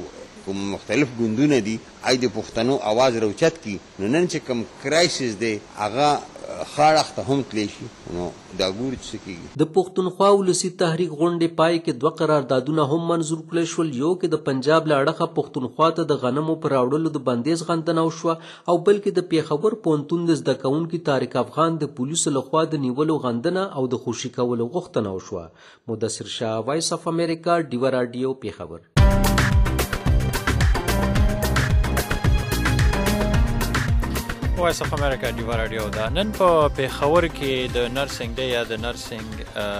کوم مختلف ګوندونه دي ای د پښتنو आवाज راوچت کی نو نن چې کوم کرایسس دی هغه خاړه ته هم تلی شي نو دا ګور چې کیږي د پښتونخوا ولسی تحریک غونډې پای کې دوه قراردادونه هم منظور کړل شول. یو کې د پنجاب له اړخه پښتونخوا ته د غنمو پر راوړلو د بندیز غندنه وشوه او بلکې د پیښور پوهنتون د زده کوونکي طارق افغان د پولیسو لخوا د نیولو غندنه او د خوشي کولو غوښتنه وشوه. مدثر شاه، وایس اف امریکا، ډیوه راډیو، پیښور. وایس اف امریکا ډیوه راډیو ده. نن په پیښور کې د نرسنګ ډے یا د نرسنګ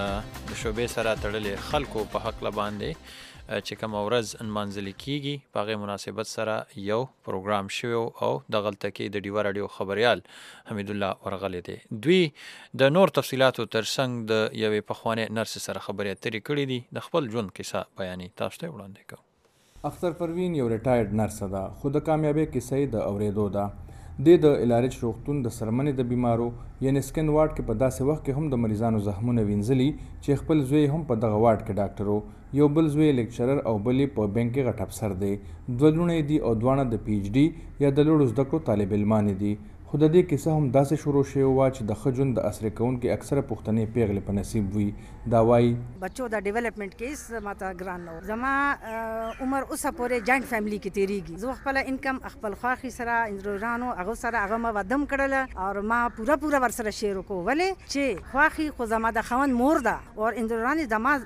د شعبې سره تړلې خلکو په حق باندې چې کوم ورځ انمانځل کیږي په هغه مناسبت سره یو پروګرام شوی او د غلطه کې د ډیوه راډیو خبريال حمید الله ورغلی دی. دوی د نور تفصيلاتو ترڅنګ د یوې پخوانۍ نرس سره خبرې اترې کړې دي. د خپل ژوند کیسه بیانې تاسو ته وړاندې کوم. اختر پروین یو ریټایرډ نرس ده خو د کامیابی کیسې د اوریدو ده. د الارج روغتون د سرمنې د بیمارو یعنی سکن وارډ کې په داسې وخت کې هم د مریضانو زخمونه وینځلي چې خپل زوی هم په دغه وارډ کې ډاکټر یو بل زوی لیکچرر او بلې په بینک کې غټ افسر دی. دوه لوڼې دي او دواړه د پی ایچ ډي یا د لوړو زده کړو طالب علمان دي. خو د دې کیسه هم داسې شروع شوې وه چې د ښه ژوند د اسرې کوونکي اکثره پښتنې پیغلې په نصیب وي. دا وایي بچو د ډیولپمنٹ کیس ماته ګران نو زما عمر اوسه پورې جاینټ فیملی کې تیریږي. زه خپل انکم خپل خواخي سره اندرانو هغه سره هغه ما ودم کړل او ما پورا ورسره شیر وکړ ولې چې خواخي خو زما د خوند مور ده او اندراني زما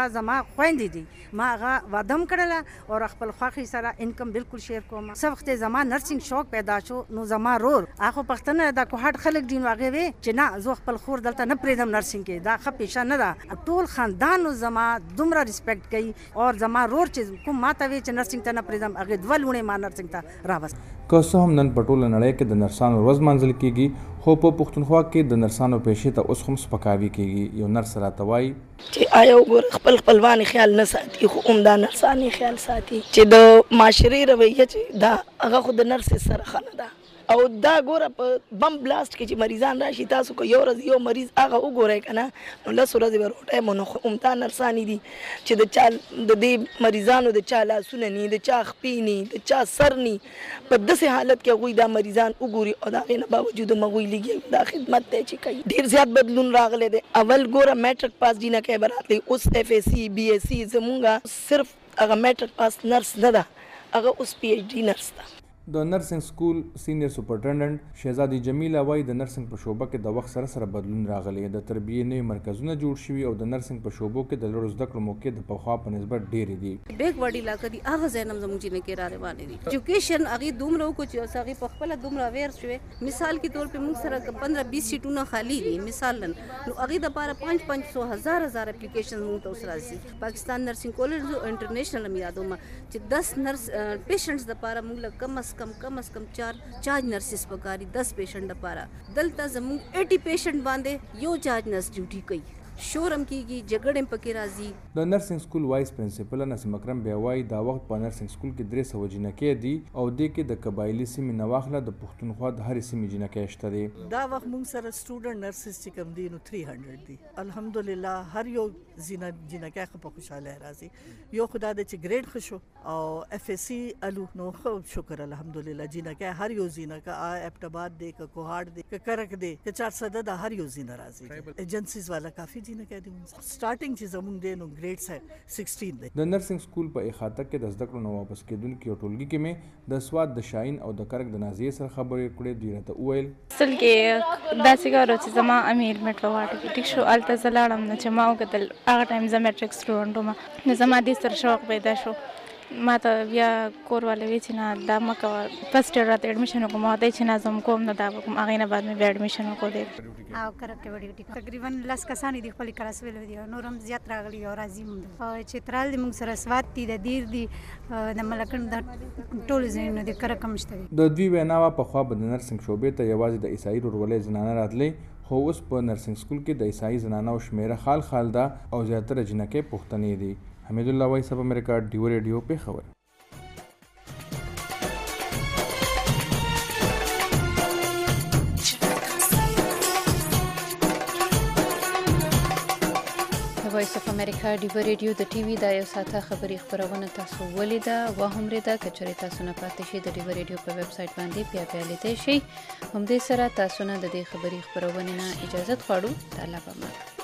خويندې دي ما هغه ودم کړل او خپل خواخي سره انکم بالکل شیر کوم. څه وخت زما نرسنګ شوق پیدا شو نو زما رور اخو پښتنه د کوهټ خلک دین واغې وي چې نه زه خپل خور دلته نه پریدم نرسنګ کې دا ښه پیشه نه ده. ټول خاندان زما دومره ریسپیکټ کوي او زما رور چې کوم ماته وی چې نرسنګ ته نه پریدم هغه دوه لونه ما نرسنګ ته راوست. که څه هم نن په ټوله نړۍ کې د نرسانو ورځ منځل کیږي خو په پښتونخوا کې د نرسانو پیشې ته اوس هم سپکاوي کیږي. یو نرس راته وایي چې آیا وګوره خپل خپلوان خیال نه ساتي خو عمده نرسان خیال ساتي چې د معاشري رویه چې دا هغه خو د نرس سره خنه ده او دا ګوره په بم بلاست کې چې مریضان راشي تاسو کو یو ورځ یو مریض هغه وګورئ کنه نو لس ورځې به روټۍ مونږ خو عمده نرسانې دي چې د چا د دې مریضانو د چا لاسونه ني د چا خپې ني د چا سر ني په داسې حالت کې هغوی دا مریضان وګوري او د هغې نه باوجود هغوی لګي دا خدمت دی چې کوي. ډېر زیات بدلون راغلی دی. اول ګوره میټرک پاس جینکۍ به راتلی اوس اف ایس سی بی ایس سی زمونږ صرف هغه میټرک پاس نرس نه ده هغه اوس پی ایچ ډي نرس ده. د نرسنګ سکول سینیر سپرنټنډنټ شهزادي جمیله وایي د نرسنګ په شعبه کې د وخت سره سره بدلون راغلی. د تربیې نوي مرکزونه جوړ شوي او د نرسنګ په شعبو کې د لوړو زده کړو موقع د پخوا په نسبت ډېرې دي. بیک وړ علاقه دي هغه ځای نه زموږ چې نه کې را روانې دي. ایجوکیشن هغه دومره کو چې هغه په خپل دومره ویر شوی. مثال کې تور په موږ سره 15-20 سیټونه خالی دي مثال نن نو هغه د لپاره 500,000 اپلیکیشن موږ ته راځي. پاکستان نرسنګ کالج او انټرنیشنل هم یادوم چې 10 نرس پیشنټس د لپاره موږ کم از کم 4 چارج نرسز پکاري 10 پیشنټ لپاره. دلته زموږ 80 پیشنټ باندې یو چارج نرس ډیوټي کوي. شورم کیږي جګړې پکې راځي. د نرسنګ سکول وایس پرنسپل نسیم اکرم بیا وایي دا وخت په نرسنګ سکول کې 300 جنکۍ دي او دې کې د قبایلی سیمې نه واخله د پښتونخوا د هرې سیمې جنکۍ شته دي. دا وخت موږ سره سټوډنټ نرسز چې کوم دي نو 300 دي. الحمدلله هر یو جنکۍ خو په خوشاله راځي. یو خدای دې چې ګریډ ښه شو او اف ایس سی الو نو خو شکر الحمدلله جنکۍ هر یو جنکۍ اپټاباد دی که کوهاټ دی که کرک دی که 400 د هر یو جن راځي. ایجنسیز والا کافی سٹارټینګ چې زمونږ دی نو ګریډ 16 دی. د نرسنګ سکول په احاطه کې د زده کړو نه واپس کېدونکي یو ټولګي کې مې د سواد د شاهین او د کرک د نازیې سره خبرې کړې. دوی راته وویل اصل کې داسې کار چې زما امیر میټ په واټ کې ټیک شو الته زه لاړم نه چې ما وکتل هغه ټایم زه میټرک سټوډنټ وم نو زما دې سره شوق پیدا شو. ما ته بیا کور والے وی چې نه دا مه کوه فرسټ ایئر راته ایډمیشن وکړم ما ته چې نه زه کوم نه دا وکړم هغې نه بعد مې بیا ایډمیشن وکړو. او کرک کې وړي تقریبا 10 کسان دي خپل کلاس ویل دي نور هم زیات راغلي او راځي مونږ چې ترال دي موږ سره سواد دي د دیر دي د ملکن د ټول زینو دي کرک مشته. د دوی ویناوه په خوا به د نرسنګ شعبې ته یوازې د عیسائی ورولې زنانه راتلې خو اوس په نرسنګ سکول کې د عیسائی زنانو شمیره خال ده او زیاتره جنکۍ پښتنې دي. حمید الله وایس اف امریکا ډیو ریډیو پیښور. وایس اف امریکا ډیو ریډیو د ټي وي دا یو ساعته خبري خبرونه تاسو ولیده و هم ریده کچري تاسو نه پاتې شي د ډیو ریډیو په ویب سټ باندې بیا لیدئ شي هم دې سره تاسو نه د دې خبري خبرونه نه اجازه غواړو. الله پاک